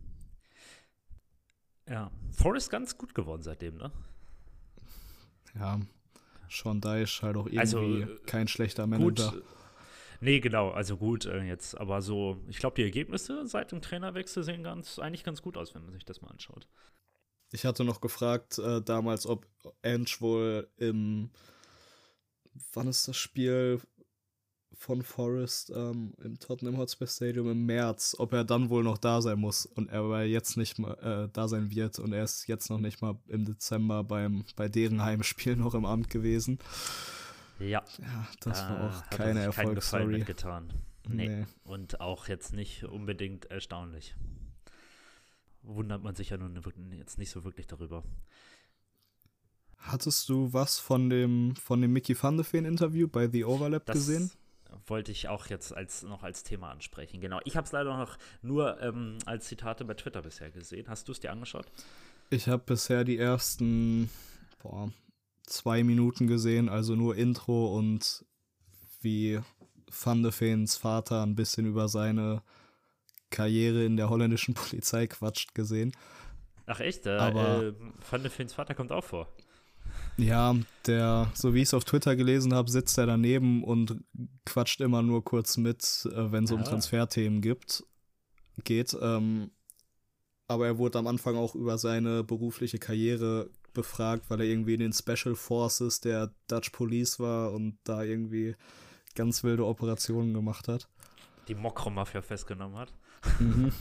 Ja, Forest ganz gut geworden seitdem, ne? Ja, Sean Dyche halt auch irgendwie also, kein schlechter Manager. Gut. Nee, genau, also gut äh, jetzt, aber so, ich glaube, die Ergebnisse seit dem Trainerwechsel sehen ganz, eigentlich ganz gut aus, wenn man sich das mal anschaut. Ich hatte noch gefragt äh, damals, ob Ange wohl im, wann ist das Spiel von Forest ähm, im Tottenham Hotspur Stadium im März, ob er dann wohl noch da sein muss und er aber jetzt nicht mal äh, da sein wird und er ist jetzt noch nicht mal im Dezember beim bei deren Heimspiel noch im Amt gewesen. Ja. Ja, das da war auch keine Erfolgsstory. Mitgetan. Nee. nee. Und auch jetzt nicht unbedingt erstaunlich. Wundert man sich ja nun jetzt nicht so wirklich darüber. Hattest du was von dem von dem Mickey van de Ven Interview bei The Overlap das gesehen? Wollte ich auch jetzt als noch als Thema ansprechen. Genau. Ich habe es leider noch nur ähm, als Zitate bei Twitter bisher gesehen. Hast du es dir angeschaut? Ich habe bisher die ersten boah, zwei Minuten gesehen, also nur Intro und wie Van de Vens Vater ein bisschen über seine Karriere in der holländischen Polizei quatscht gesehen. Ach echt? Äh, Aber äh, Van de Vens Vater kommt auch vor. Ja, der, so wie ich es auf Twitter gelesen habe, sitzt er daneben und quatscht immer nur kurz mit, äh, wenn es ja. um Transferthemen gibt, geht. Ähm, aber er wurde am Anfang auch über seine berufliche Karriere befragt, weil er irgendwie in den Special Forces der Dutch Police war und da irgendwie ganz wilde Operationen gemacht hat. Die Mokro-Mafia festgenommen hat. Mhm.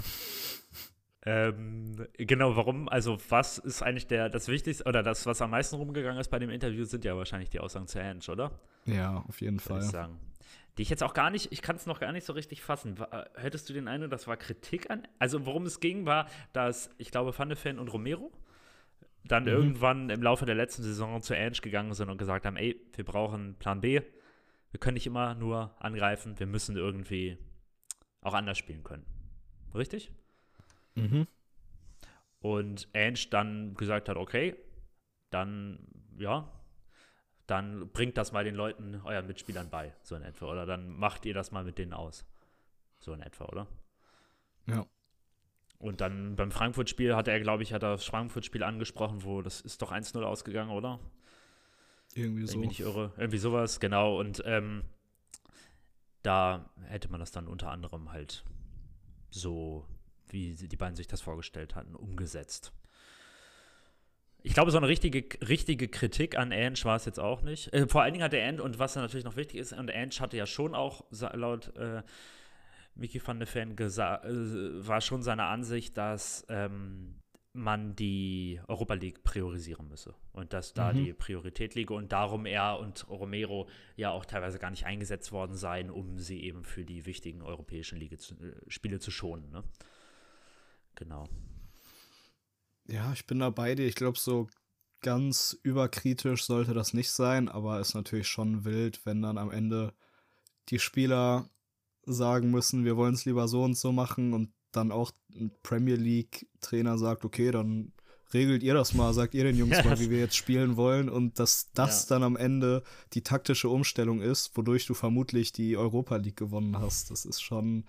ähm, genau, warum? Also was ist eigentlich der das Wichtigste, oder das, was am meisten rumgegangen ist bei dem Interview, sind ja wahrscheinlich die Aussagen zu Ange, oder? Ja, auf jeden Fall. Würde ich sagen. Die ich jetzt auch gar nicht, ich kann es noch gar nicht so richtig fassen. War, hättest du den Eindruck, das war Kritik an? Also worum es ging, war, dass, ich glaube, Van de Ven und Romero dann mhm. irgendwann im Laufe der letzten Saison zu Ange gegangen sind und gesagt haben, ey, wir brauchen Plan B. Wir können nicht immer nur angreifen, wir müssen irgendwie auch anders spielen können. Richtig? Mhm. Und Ange dann gesagt hat, okay, dann, ja, dann bringt das mal den Leuten, euren Mitspielern bei, so in etwa. Oder dann macht ihr das mal mit denen aus. So in etwa, oder? Ja. Und dann beim Frankfurt-Spiel hat er, glaube ich, hat er das Frankfurt-Spiel angesprochen, wo das ist doch eins null ausgegangen, oder? Irgendwie Wenn so. ich mich nicht irre. Irgendwie sowas, genau. Und ähm, da hätte man das dann unter anderem halt so, wie die beiden sich das vorgestellt hatten, umgesetzt. Ich glaube, so eine richtige, richtige Kritik an Ange war es jetzt auch nicht. Äh, vor allen Dingen hat der Ange, und was dann natürlich noch wichtig ist, und Ange hatte ja schon auch laut äh, Micky van de Ven gesa- äh, war schon seine Ansicht, dass ähm, man die Europa League priorisieren müsse und dass da Mhm. die Priorität liege und darum er und Romero ja auch teilweise gar nicht eingesetzt worden seien, um sie eben für die wichtigen europäischen Liga zu, äh, Spiele zu schonen. Ne? Genau. Ja, ich bin da bei dir. Ich glaube, so ganz überkritisch sollte das nicht sein, aber ist natürlich schon wild, wenn dann am Ende die Spieler sagen müssen, wir wollen es lieber so und so machen und dann auch ein Premier League-Trainer sagt, okay, dann regelt ihr das mal, sagt ihr den Jungs Ja, mal, das- wie wir jetzt spielen wollen und dass das Ja. dann am Ende die taktische Umstellung ist, wodurch du vermutlich die Europa League gewonnen hast. Das ist schon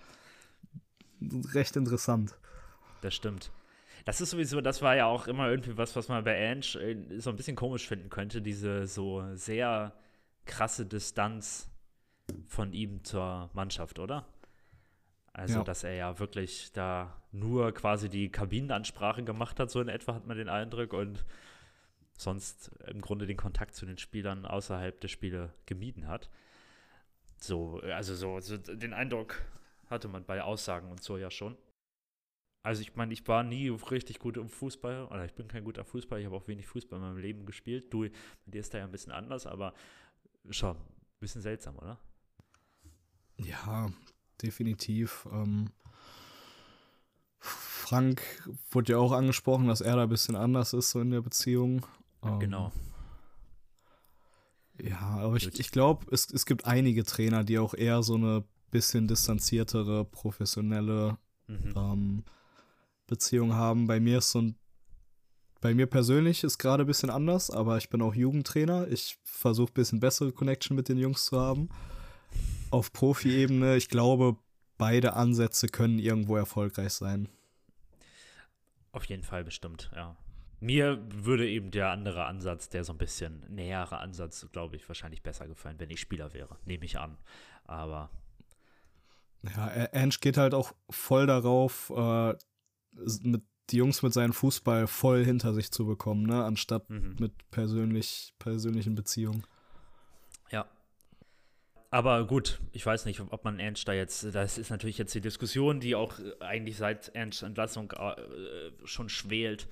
recht interessant. Das stimmt. Das ist sowieso, das war ja auch immer irgendwie was, was man bei Ange äh, so ein bisschen komisch finden könnte, diese so sehr krasse Distanz von ihm zur Mannschaft, oder? Also, Ja. dass er ja wirklich da nur quasi die Kabinenansprache gemacht hat, so in etwa hat man den Eindruck und sonst im Grunde den Kontakt zu den Spielern außerhalb der Spiele gemieden hat. So, also so, so den Eindruck hatte man bei Aussagen und so ja schon. Also ich meine, ich war nie richtig gut im Fußball, oder ich bin kein guter Fußballer, ich habe auch wenig Fußball in meinem Leben gespielt. Du, bei dir ist da ja ein bisschen anders, aber schon ein bisschen seltsam, oder? Ja, definitiv. Ähm, Frank wurde ja auch angesprochen, dass er da ein bisschen anders ist, so in der Beziehung. Ähm, Genau. Ja, aber ich, Gut. ich glaube, es, es gibt einige Trainer, die auch eher so eine bisschen distanziertere, professionelle Mhm. ähm, Beziehung haben. Bei mir ist so ein, bei mir persönlich ist gerade ein bisschen anders, aber ich bin auch Jugendtrainer. Ich versuche ein bisschen bessere Connection mit den Jungs zu haben. Auf Profi-Ebene, ich glaube, beide Ansätze können irgendwo erfolgreich sein. Auf jeden Fall bestimmt, ja. Mir würde eben der andere Ansatz, der so ein bisschen nähere Ansatz, glaube ich, wahrscheinlich besser gefallen, wenn ich Spieler wäre. Nehme ich an. Aber Ja, Ange geht halt auch voll darauf, äh, mit die Jungs mit seinem Fußball voll hinter sich zu bekommen, ne, anstatt mhm. mit persönlich, persönlichen Beziehungen. Ja. Aber gut, ich weiß nicht, ob man Ange da jetzt, das ist natürlich jetzt die Diskussion, die auch eigentlich seit Anges Entlassung äh, schon schwelt.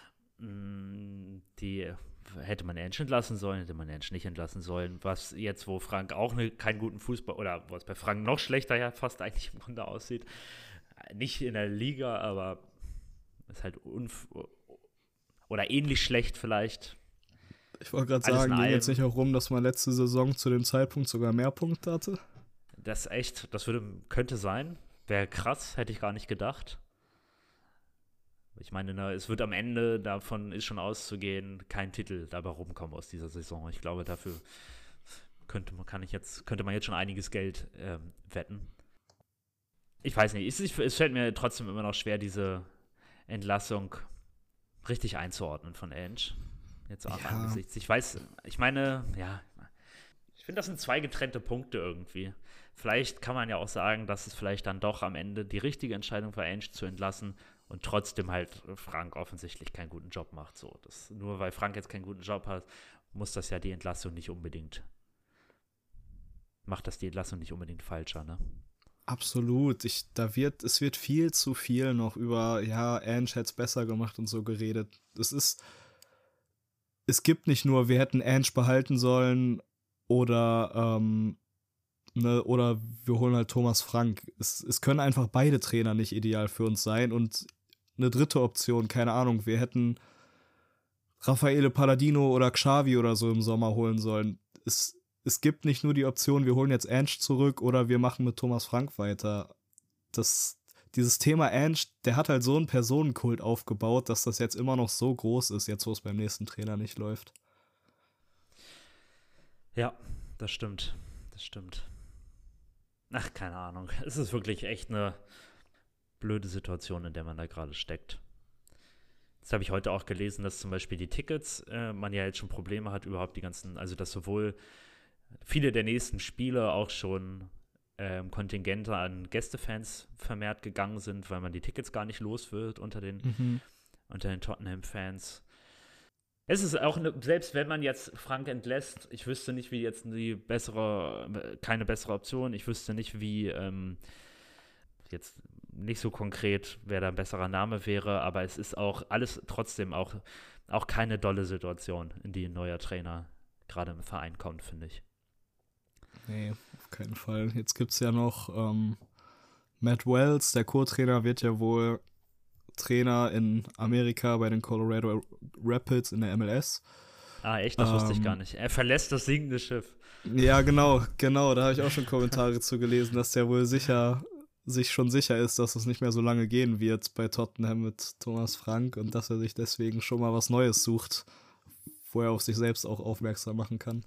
Die hätte man Ange entlassen sollen, hätte man Ange nicht entlassen sollen. Was jetzt, wo Frank auch ne, keinen guten Fußball, oder was bei Frank noch schlechter ja fast eigentlich im Grunde aussieht. Nicht in der Liga, aber ist halt unf oder ähnlich schlecht vielleicht. Ich wollte gerade Alles sagen, in ging allem. jetzt nicht auch rum, dass man letzte Saison zu dem Zeitpunkt sogar mehr Punkte hatte? Das echt, das würde, könnte sein. Wäre krass, hätte ich gar nicht gedacht. Ich meine, ne, es wird am Ende, davon ist schon auszugehen, kein Titel dabei rumkommen aus dieser Saison. Ich glaube, dafür könnte man, kann ich jetzt, könnte man jetzt schon einiges Geld ähm, wetten. Ich weiß nicht, es, es fällt mir trotzdem immer noch schwer, diese Entlassung richtig einzuordnen von Ange. Jetzt auch Ja. angesichts. Ich weiß, ich meine, ja, ich finde, das sind zwei getrennte Punkte irgendwie. Vielleicht kann man ja auch sagen, dass es vielleicht dann doch am Ende die richtige Entscheidung war, Ange zu entlassen und trotzdem halt Frank offensichtlich keinen guten Job macht. So, das, nur weil Frank jetzt keinen guten Job hat, muss das ja die Entlassung nicht unbedingt, macht das die Entlassung nicht unbedingt falscher, ne? Absolut. Ich, da wird, es wird viel zu viel noch über, ja, Ange hätte es besser gemacht und so geredet. Es ist, es gibt nicht nur, wir hätten Ange behalten sollen oder, ähm, ne, oder wir holen halt Thomas Frank. Es, es können einfach beide Trainer nicht ideal für uns sein und eine dritte Option, keine Ahnung, wir hätten Raffaele Palladino oder Xavi oder so im Sommer holen sollen. Es, es gibt nicht nur die Option, wir holen jetzt Ange zurück oder wir machen mit Thomas Frank weiter. Das, dieses Thema Ange, der hat halt so einen Personenkult aufgebaut, dass das jetzt immer noch so groß ist, jetzt wo es beim nächsten Trainer nicht läuft. Ja, das stimmt. Das stimmt. Ach, keine Ahnung. Es ist wirklich echt eine blöde Situation, in der man da gerade steckt. Das habe ich heute auch gelesen, dass zum Beispiel die Tickets, äh, man ja jetzt schon Probleme hat, überhaupt die ganzen, also dass sowohl viele der nächsten Spiele auch schon ähm, Kontingente an Gästefans vermehrt gegangen sind, weil man die Tickets gar nicht los wird unter den, Mhm. unter den Tottenham-Fans. Es ist auch, eine, selbst wenn man jetzt Frank entlässt, ich wüsste nicht, wie jetzt die bessere, keine bessere Option, ich wüsste nicht, wie ähm, jetzt nicht so konkret, wer da ein besserer Name wäre, aber es ist auch alles trotzdem auch, auch keine dolle Situation, in die ein neuer Trainer gerade im Verein kommt, finde ich. Nee, auf keinen Fall. Jetzt gibt es ja noch ähm, Matt Wells, der Co-Trainer, wird ja wohl Trainer in Amerika bei den Colorado Rapids in der M L S. Ah, echt? Das wusste ich Ähm, gar nicht. Er verlässt das sinkende Schiff. Ja, genau, genau. Da habe ich auch schon Kommentare zu gelesen, dass der wohl sicher, sich schon sicher ist, dass es nicht mehr so lange gehen wird bei Tottenham mit Thomas Frank und dass er sich deswegen schon mal was Neues sucht, wo er auf sich selbst auch aufmerksam machen kann.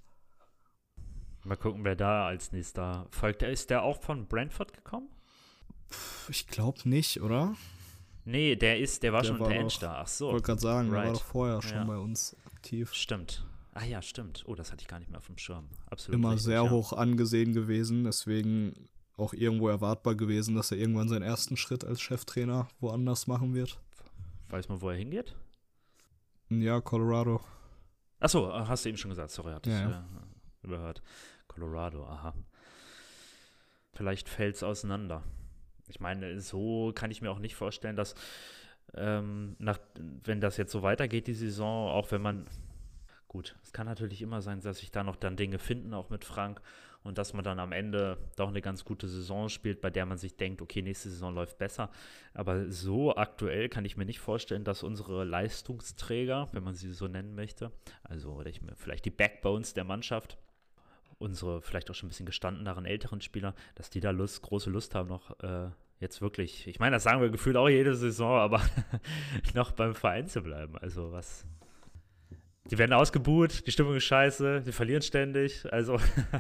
Mal gucken, wer da als nächster folgt. Ist der auch von Brentford gekommen? Ich glaube nicht, oder? Nee, der ist, der war Der schon war in der doch- Endstar. Ach Ich so. wollte gerade sagen, der war Right. doch vorher schon Ja. bei uns aktiv. Stimmt. Ah ja, stimmt. Oh, das hatte ich gar nicht mehr auf dem Schirm. Absolut. Immer richtig, sehr ja. hoch angesehen gewesen, deswegen auch irgendwo erwartbar gewesen, dass er irgendwann seinen ersten Schritt als Cheftrainer woanders machen wird. Weiß man, wo er hingeht? Ja, Colorado. Achso, hast du eben schon gesagt. Sorry, hatte Ja, ich ja. äh, überhört. Colorado, aha. Vielleicht fällt es auseinander. Ich meine, so kann ich mir auch nicht vorstellen, dass, ähm, nach, wenn das jetzt so weitergeht, die Saison, auch wenn man, gut, es kann natürlich immer sein, dass sich da noch dann Dinge finden, auch mit Frank, und dass man dann am Ende doch eine ganz gute Saison spielt, bei der man sich denkt, okay, nächste Saison läuft besser. Aber so aktuell kann ich mir nicht vorstellen, dass unsere Leistungsträger, wenn man sie so nennen möchte, also oder ich, vielleicht die Backbones der Mannschaft, unsere vielleicht auch schon ein bisschen gestandeneren älteren Spieler, dass die da Lust, große Lust haben, noch äh, jetzt wirklich, ich meine, das sagen wir gefühlt auch jede Saison, aber noch beim Verein zu bleiben. Also was. Die werden ausgebuht, die Stimmung ist scheiße, die verlieren ständig. Also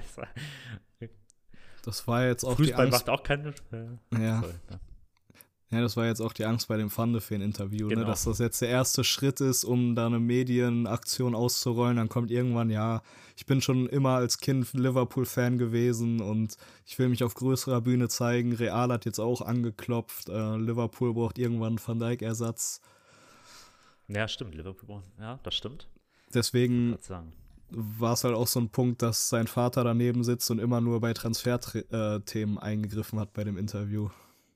Das war jetzt auch die Fußball Angst. macht auch keine. Äh, Ja. sorry, ja. Ja, das war jetzt auch die Angst bei dem Pfandefeen-Interview, Genau. ne? Dass das jetzt der erste Schritt ist, um da eine Medienaktion auszurollen. Dann kommt irgendwann, ja, ich bin schon immer als Kind Liverpool-Fan gewesen und ich will mich auf größerer Bühne zeigen. Real hat jetzt auch angeklopft. Äh, Liverpool braucht irgendwann einen Van Dijk-Ersatz. Ja, stimmt, Liverpool. Ja, das stimmt. Deswegen Ich sagen. war es halt auch so ein Punkt, dass sein Vater daneben sitzt und immer nur bei Transferthemen eingegriffen hat bei dem Interview.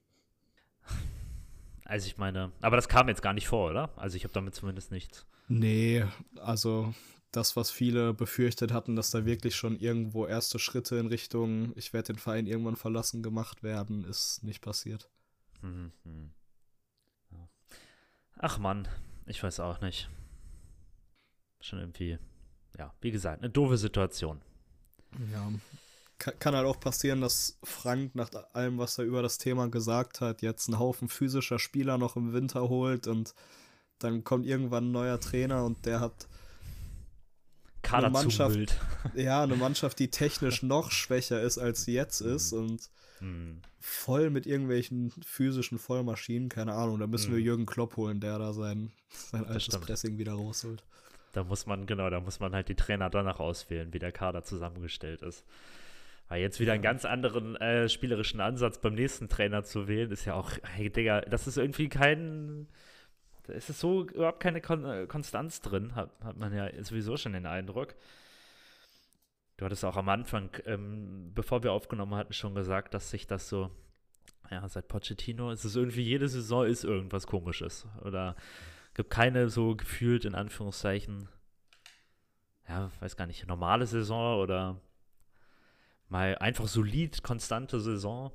Also ich meine, aber das kam jetzt gar nicht vor, oder? Also ich habe damit zumindest nichts. Nee, also das, was viele befürchtet hatten, dass da wirklich schon irgendwo erste Schritte in Richtung, ich werde den Verein irgendwann verlassen, gemacht werden, ist nicht passiert. Mhm, mhm. Ja. Ach Mann, ich weiß auch nicht. Schon irgendwie, ja, wie gesagt, eine doofe Situation. Ja, Ka- kann halt auch passieren, dass Frank nach allem, was er über das Thema gesagt hat, jetzt einen Haufen physischer Spieler noch im Winter holt und dann kommt irgendwann ein neuer Trainer und der hat Kader eine Mannschaft, zumüllt. ja, eine Mannschaft, die technisch noch schwächer ist, als sie jetzt ist und Hm. voll mit irgendwelchen physischen Vollmaschinen, keine Ahnung, da müssen Mhm. wir Jürgen Klopp holen, der da sein, sein altes stimmt. Pressing wieder rausholt. Da muss man, genau, da muss man halt die Trainer danach auswählen, wie der Kader zusammengestellt ist. Weil jetzt wieder einen ganz anderen äh, spielerischen Ansatz beim nächsten Trainer zu wählen, ist ja auch, hey Digga, das ist irgendwie kein, da ist es so überhaupt keine Kon äh, Konstanz drin, hat, hat man ja sowieso schon den Eindruck. Du hattest auch am Anfang, ähm, bevor wir aufgenommen hatten, schon gesagt, dass sich das so, ja, seit Pochettino ist es irgendwie, jede Saison ist irgendwas Komisches. Oder gibt keine so gefühlt, in Anführungszeichen, ja, weiß gar nicht, normale Saison oder mal einfach solid, konstante Saison.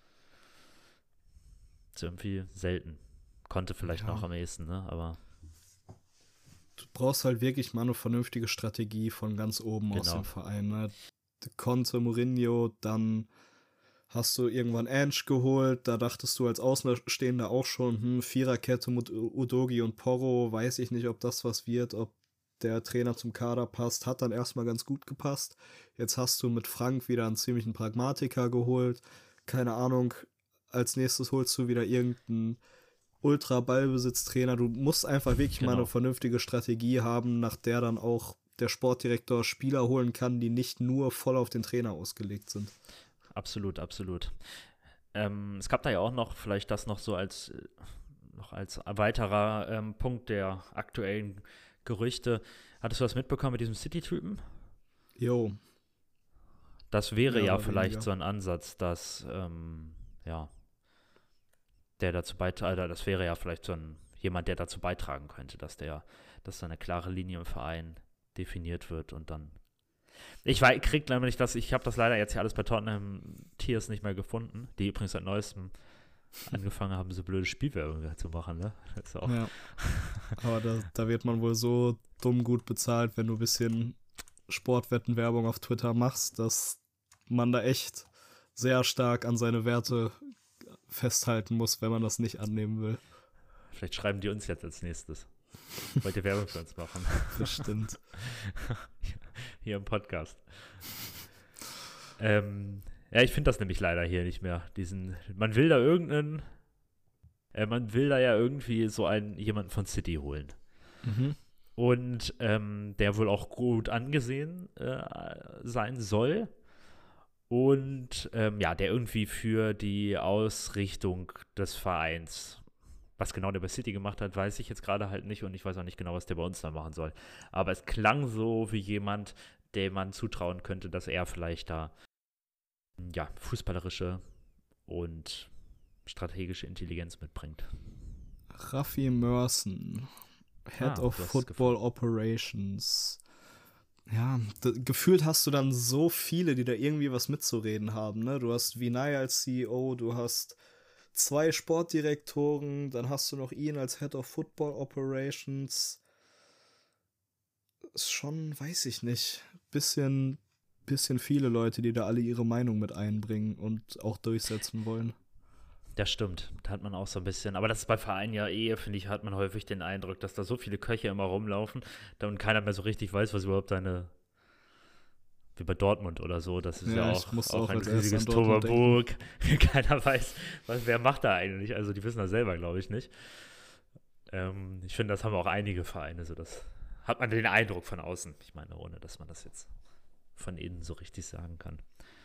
Ist irgendwie selten. Konnte vielleicht Ja. noch am ehesten, ne? Aber Du brauchst halt wirklich mal eine vernünftige Strategie von ganz oben aus Genau. dem Verein. Ne? Conte, Mourinho, dann hast du irgendwann Ange geholt, da dachtest du als Außenstehender auch schon, hm, Viererkette mit Udogi und Porro, weiß ich nicht, ob das was wird, ob der Trainer zum Kader passt, hat dann erstmal ganz gut gepasst. Jetzt hast du mit Frank wieder einen ziemlichen Pragmatiker geholt. Keine Ahnung, als nächstes holst du wieder irgendeinen Ultra-Ballbesitztrainer. Du musst einfach wirklich Genau. mal eine vernünftige Strategie haben, nach der dann auch der Sportdirektor Spieler holen kann, die nicht nur voll auf den Trainer ausgelegt sind. Absolut, absolut. Ähm, es gab da ja auch noch, vielleicht das noch so als, äh, noch als weiterer ähm, Punkt der aktuellen Gerüchte. Hattest du das mitbekommen mit diesem City-Typen? Jo. Das wäre Ja, ja aber vielleicht weniger. so ein Ansatz, dass, ähm, ja, der dazu beitragen, das wäre ja vielleicht so ein, jemand, der dazu beitragen könnte, dass der, dass da eine klare Linie im Verein definiert wird und dann. Ich weiß, krieg leider nicht das, ich habe das leider jetzt hier alles bei Tottenham Tiers nicht mehr gefunden, die übrigens seit neuestem angefangen haben, so blöde Spielwerbung zu machen, ne? Das ist auch Ja. Aber da, da wird man wohl so dumm gut bezahlt, wenn du ein bisschen Sportwettenwerbung auf Twitter machst, dass man da echt sehr stark an seine Werte festhalten muss, wenn man das nicht annehmen will. Vielleicht schreiben die uns jetzt als nächstes. Wollt ihr Werbung für uns machen? Bestimmt. Hier im Podcast. ähm, ja, ich finde das nämlich leider hier nicht mehr. Diesen, man will da irgendeinen, äh, man will da ja irgendwie so einen, jemanden von City holen. Mhm. Und ähm, der wohl auch gut angesehen äh, sein soll. Und ähm, ja, der irgendwie für die Ausrichtung des Vereins, was genau der bei City gemacht hat, weiß ich jetzt gerade halt nicht und ich weiß auch nicht genau, was der bei uns da machen soll. Aber es klang so wie jemand, dem man zutrauen könnte, dass er vielleicht da ja, fußballerische und strategische Intelligenz mitbringt. Raffi Merson, Head Ah, of du hast es Football gefunden. Operations. Ja, d- gefühlt hast du dann so viele, die da irgendwie was mitzureden haben, ne? Du hast Vinay als C E O, du hast zwei Sportdirektoren, dann hast du noch ihn als Head of Football Operations. Ist schon, weiß ich nicht, bisschen, bisschen viele Leute, die da alle ihre Meinung mit einbringen und auch durchsetzen wollen. Das stimmt, da hat man auch so ein bisschen, aber das ist bei Vereinen ja eh, finde ich, hat man häufig den Eindruck, dass da so viele Köche immer rumlaufen und keiner mehr so richtig weiß, was überhaupt eine, wie bei Dortmund oder so, das ist ja, Ja, ja ich auch, musste auch auch ein als erstes riesiges an Dortmund Toverburg. Keiner weiß, was, wer macht da eigentlich, also die wissen das selber, glaube ich, nicht. Ähm, ich finde, das haben auch einige Vereine, so das hat man den Eindruck von außen, ich meine, ohne dass man das jetzt von innen so richtig sagen kann.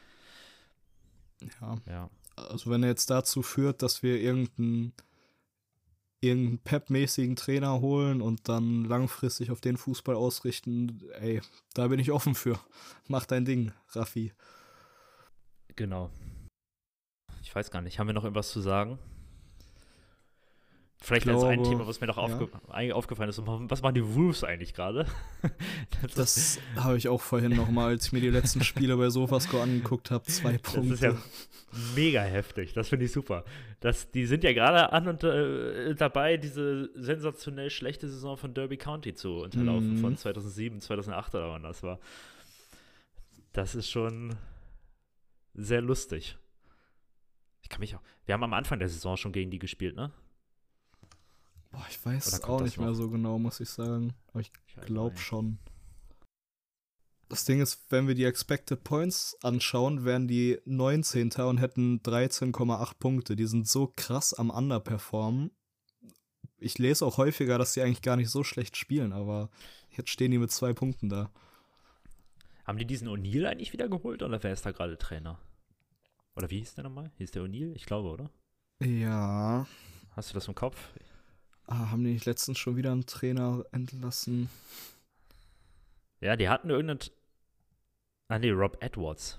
Ja. Ja. Also wenn er jetzt dazu führt, dass wir irgendeinen irgendeinen Pep-mäßigen Trainer holen und dann langfristig auf den Fußball ausrichten, ey, da bin ich offen für. Mach dein Ding, Raffi. Genau. Ich weiß gar nicht, haben wir noch irgendwas zu sagen? Vielleicht Ich als ein glaube, Thema, was mir noch aufge ja. aufgefallen ist, was machen die Wolves eigentlich gerade? das das habe ich auch vorhin nochmal, als ich mir die letzten Spiele bei Sofascore angeguckt habe, zwei Punkte. Das ist ja mega heftig, das finde ich super. Das, die sind ja gerade an und äh, dabei, diese sensationell schlechte Saison von Derby County zu unterlaufen, Mhm. von zweitausendsieben, zweitausendacht oder wann das war. Das ist schon sehr lustig. Ich kann mich auch, wir haben am Anfang der Saison schon gegen die gespielt, ne? Boah, ich weiß Oder kommt auch das nicht mehr noch? so genau, muss ich sagen. Aber ich Ich weiß auch glaube nicht. schon. Das Ding ist, wenn wir die Expected Points anschauen, wären die neunzehnter und hätten dreizehn Komma acht Punkte. Die sind so krass am Underperformen. Ich lese auch häufiger, dass die eigentlich gar nicht so schlecht spielen, aber jetzt stehen die mit zwei Punkten da. Haben die diesen O'Neal eigentlich wieder geholt oder wer ist da gerade Trainer? Oder wie hieß der nochmal? Hieß der O'Neal? Ich glaube, oder? Ja. Hast du das im Kopf? Ah, haben die nicht letztens schon wieder einen Trainer entlassen? Ja, die hatten irgendeinen. Ah, nee, Rob Edwards.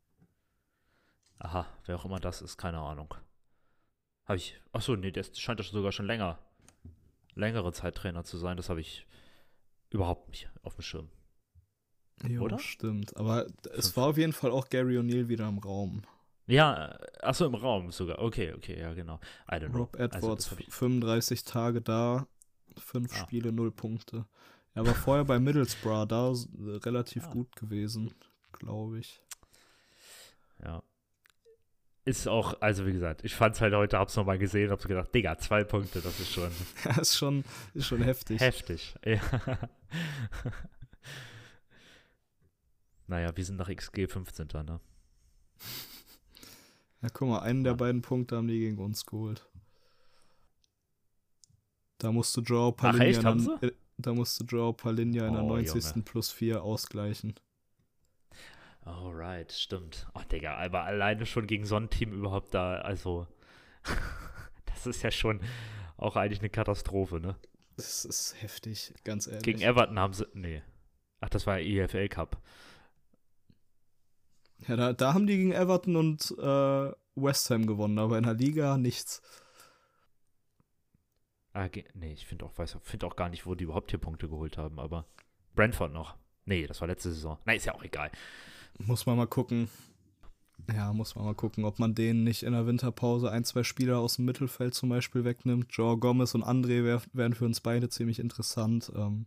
Aha, wer auch immer das ist, keine Ahnung. Habe ich. Achso, nee, der scheint ja sogar schon länger. Längere Zeit Trainer zu sein. Das habe ich überhaupt nicht auf dem Schirm. Jo, Oder? stimmt. Aber es Fünf. war auf jeden Fall auch Gary O'Neal wieder im Raum. Ja, achso, im Raum sogar. Okay, okay, ja, genau. I don't know. Rob Edwards, also, fünfunddreißig Tage da, fünf Ah. Spiele, null Punkte. Er war vorher bei Middlesbrough da s- relativ Ah. gut gewesen, glaube ich. Ja. ist auch, also wie gesagt, ich fand's halt heute, hab's nochmal gesehen, hab's gedacht, Digga, zwei Punkte, das ist schon Ja, ist schon, ist schon heftig. heftig. Ja. Naja, wir sind nach X G fünfzehnter, ne? Ja, guck mal, einen Ja. der beiden Punkte haben die gegen uns geholt. Da musste Joao Palinha, echt, in haben der, äh, da musste Joao Palinha in der Oh, neunzigsten Junge. plus vier ausgleichen. Alright, stimmt. Oh, Digga, aber alleine schon gegen so ein Team überhaupt da, also, das ist ja schon auch eigentlich eine Katastrophe, ne? Das ist heftig, ganz ehrlich. Gegen Everton haben sie, nee. Ach, das war E F L Cup. Ja, da, da haben die gegen Everton und äh, West Ham gewonnen, aber in der Liga nichts. Ah, ge- nee, ich finde auch, weiß, finde auch gar nicht, wo die überhaupt hier Punkte geholt haben, aber Brentford noch. Nee, das war letzte Saison. Na, ist ja auch egal. Muss man mal gucken. Ja, muss man mal gucken, ob man denen nicht in der Winterpause ein, zwei Spieler aus dem Mittelfeld zum Beispiel wegnimmt. Joao Gomez und André wär, wären für uns beide ziemlich interessant. Ähm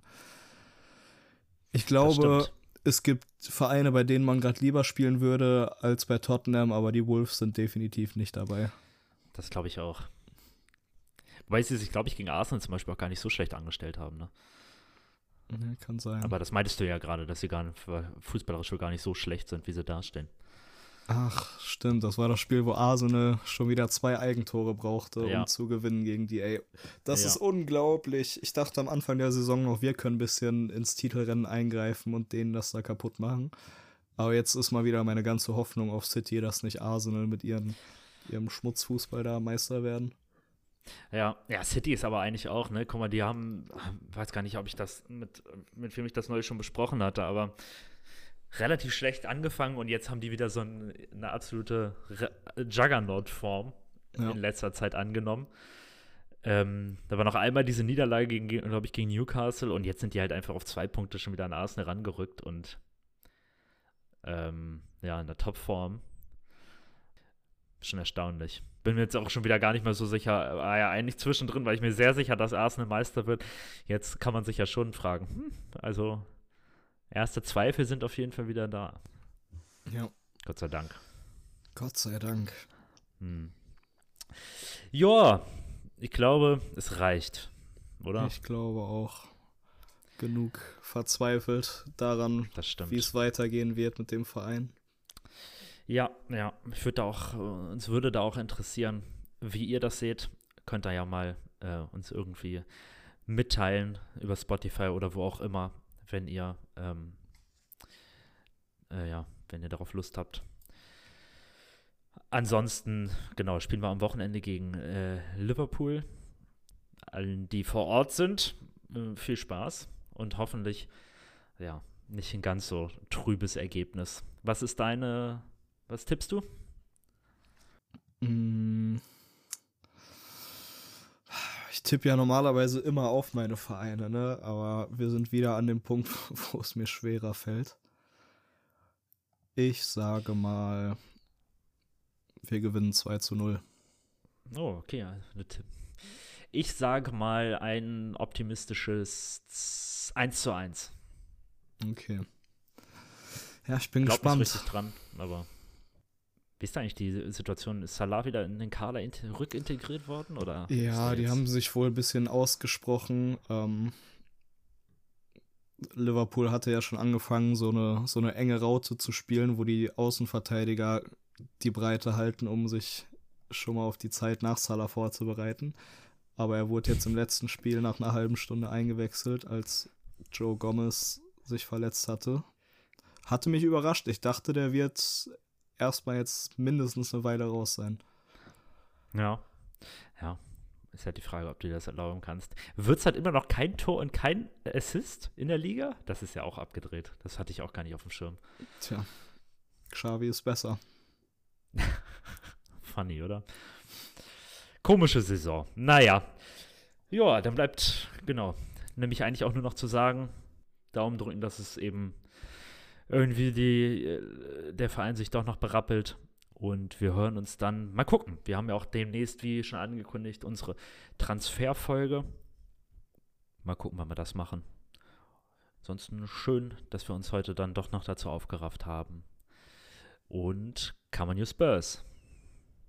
ich glaube, stimmt. es gibt Vereine, bei denen man gerade lieber spielen würde als bei Tottenham, aber die Wolves sind definitiv nicht dabei. Das glaube ich auch. Wobei sie sich, glaube ich, gegen Arsenal zum Beispiel auch gar nicht so schlecht angestellt haben, ne? Ja, kann sein. Aber das meintest du ja gerade, dass sie gar nicht, fußballerisch wohl gar nicht so schlecht sind, wie sie dastehen. Ach, stimmt, das war das Spiel, wo Arsenal schon wieder zwei Eigentore brauchte, Ja. um zu gewinnen gegen die. Ey, das Ja. ist unglaublich. Ich dachte am Anfang der Saison noch, wir können ein bisschen ins Titelrennen eingreifen und denen das da kaputt machen. Aber jetzt ist mal wieder meine ganze Hoffnung auf City, dass nicht Arsenal mit ihren, ihrem Schmutzfußball da Meister werden. Ja, ja, City ist aber eigentlich auch, ne? Guck mal, die haben, weiß gar nicht, ob ich das mit, mit wem ich das neulich schon besprochen hatte, aber relativ schlecht angefangen und jetzt haben die wieder so ein, eine absolute Re- Juggernaut-Form Ja. in letzter Zeit angenommen. Ähm, da war noch einmal diese Niederlage gegen, glaube ich, gegen Newcastle und jetzt sind die halt einfach auf zwei Punkte schon wieder an Arsenal rangerückt und ähm, ja, in der Topform. Schon erstaunlich. Bin mir jetzt auch schon wieder gar nicht mehr so sicher, war ja eigentlich zwischendrin, weil ich mir sehr sicher, dass Arsenal Meister wird. Jetzt kann man sich ja schon fragen, hm, also erste Zweifel sind auf jeden Fall wieder da. Ja. Gott sei Dank. Gott sei Dank. Hm. Ja, ich glaube, es reicht, oder? Ich glaube auch. Genug verzweifelt daran, Das stimmt. wie es weitergehen wird mit dem Verein. Ja, ja, ich würde auch, äh, uns würde da auch interessieren, wie ihr das seht. Könnt ihr ja mal äh, uns irgendwie mitteilen über Spotify oder wo auch immer, wenn ihr, ähm, äh, ja, wenn ihr darauf Lust habt. Ansonsten, genau, spielen wir am Wochenende gegen äh, Liverpool. Allen, die vor Ort sind, äh, viel Spaß und hoffentlich, ja, nicht ein ganz so trübes Ergebnis. Was ist deine, was tippst du? Mm. Ich tippe ja normalerweise immer auf meine Vereine, ne? Aber wir sind wieder an dem Punkt, wo es mir schwerer fällt. Ich sage mal, wir gewinnen zwei zu null. Oh, okay. Also ich sage mal ein optimistisches eins zu eins. Okay. Ja, ich bin Ich glaube nicht gespannt. richtig dran, aber wie ist da eigentlich die Situation? Ist Salah wieder in den Kader int- rückintegriert worden? Oder ist Ja, der die jetzt- haben sich wohl ein bisschen ausgesprochen. Ähm, Liverpool hatte ja schon angefangen, so eine, so eine enge Raute zu spielen, wo die Außenverteidiger die Breite halten, um sich schon mal auf die Zeit nach Salah vorzubereiten. Aber er wurde jetzt im letzten Spiel nach einer halben Stunde eingewechselt, als Joe Gomez sich verletzt hatte. Hatte mich überrascht. Ich dachte, der wird erstmal jetzt mindestens eine Weile raus sein. Ja. Ja. Ist halt die Frage, ob du dir das erlauben kannst. Wird es halt immer noch kein Tor und kein Assist in der Liga? Das ist ja auch abgedreht. Das hatte ich auch gar nicht auf dem Schirm. Tja, Xavi ist besser. Funny, oder? Komische Saison. Naja. Ja, dann bleibt, genau, nämlich eigentlich auch nur noch zu sagen, Daumen drücken, dass es eben irgendwie die, äh, der Verein sich doch noch berappelt. Und wir hören uns dann, mal gucken. Wir haben ja auch demnächst, wie schon angekündigt, unsere Transferfolge. Mal gucken, wann wir das machen. Ansonsten schön, dass wir uns heute dann doch noch dazu aufgerafft haben. Und Come on, you Spurs.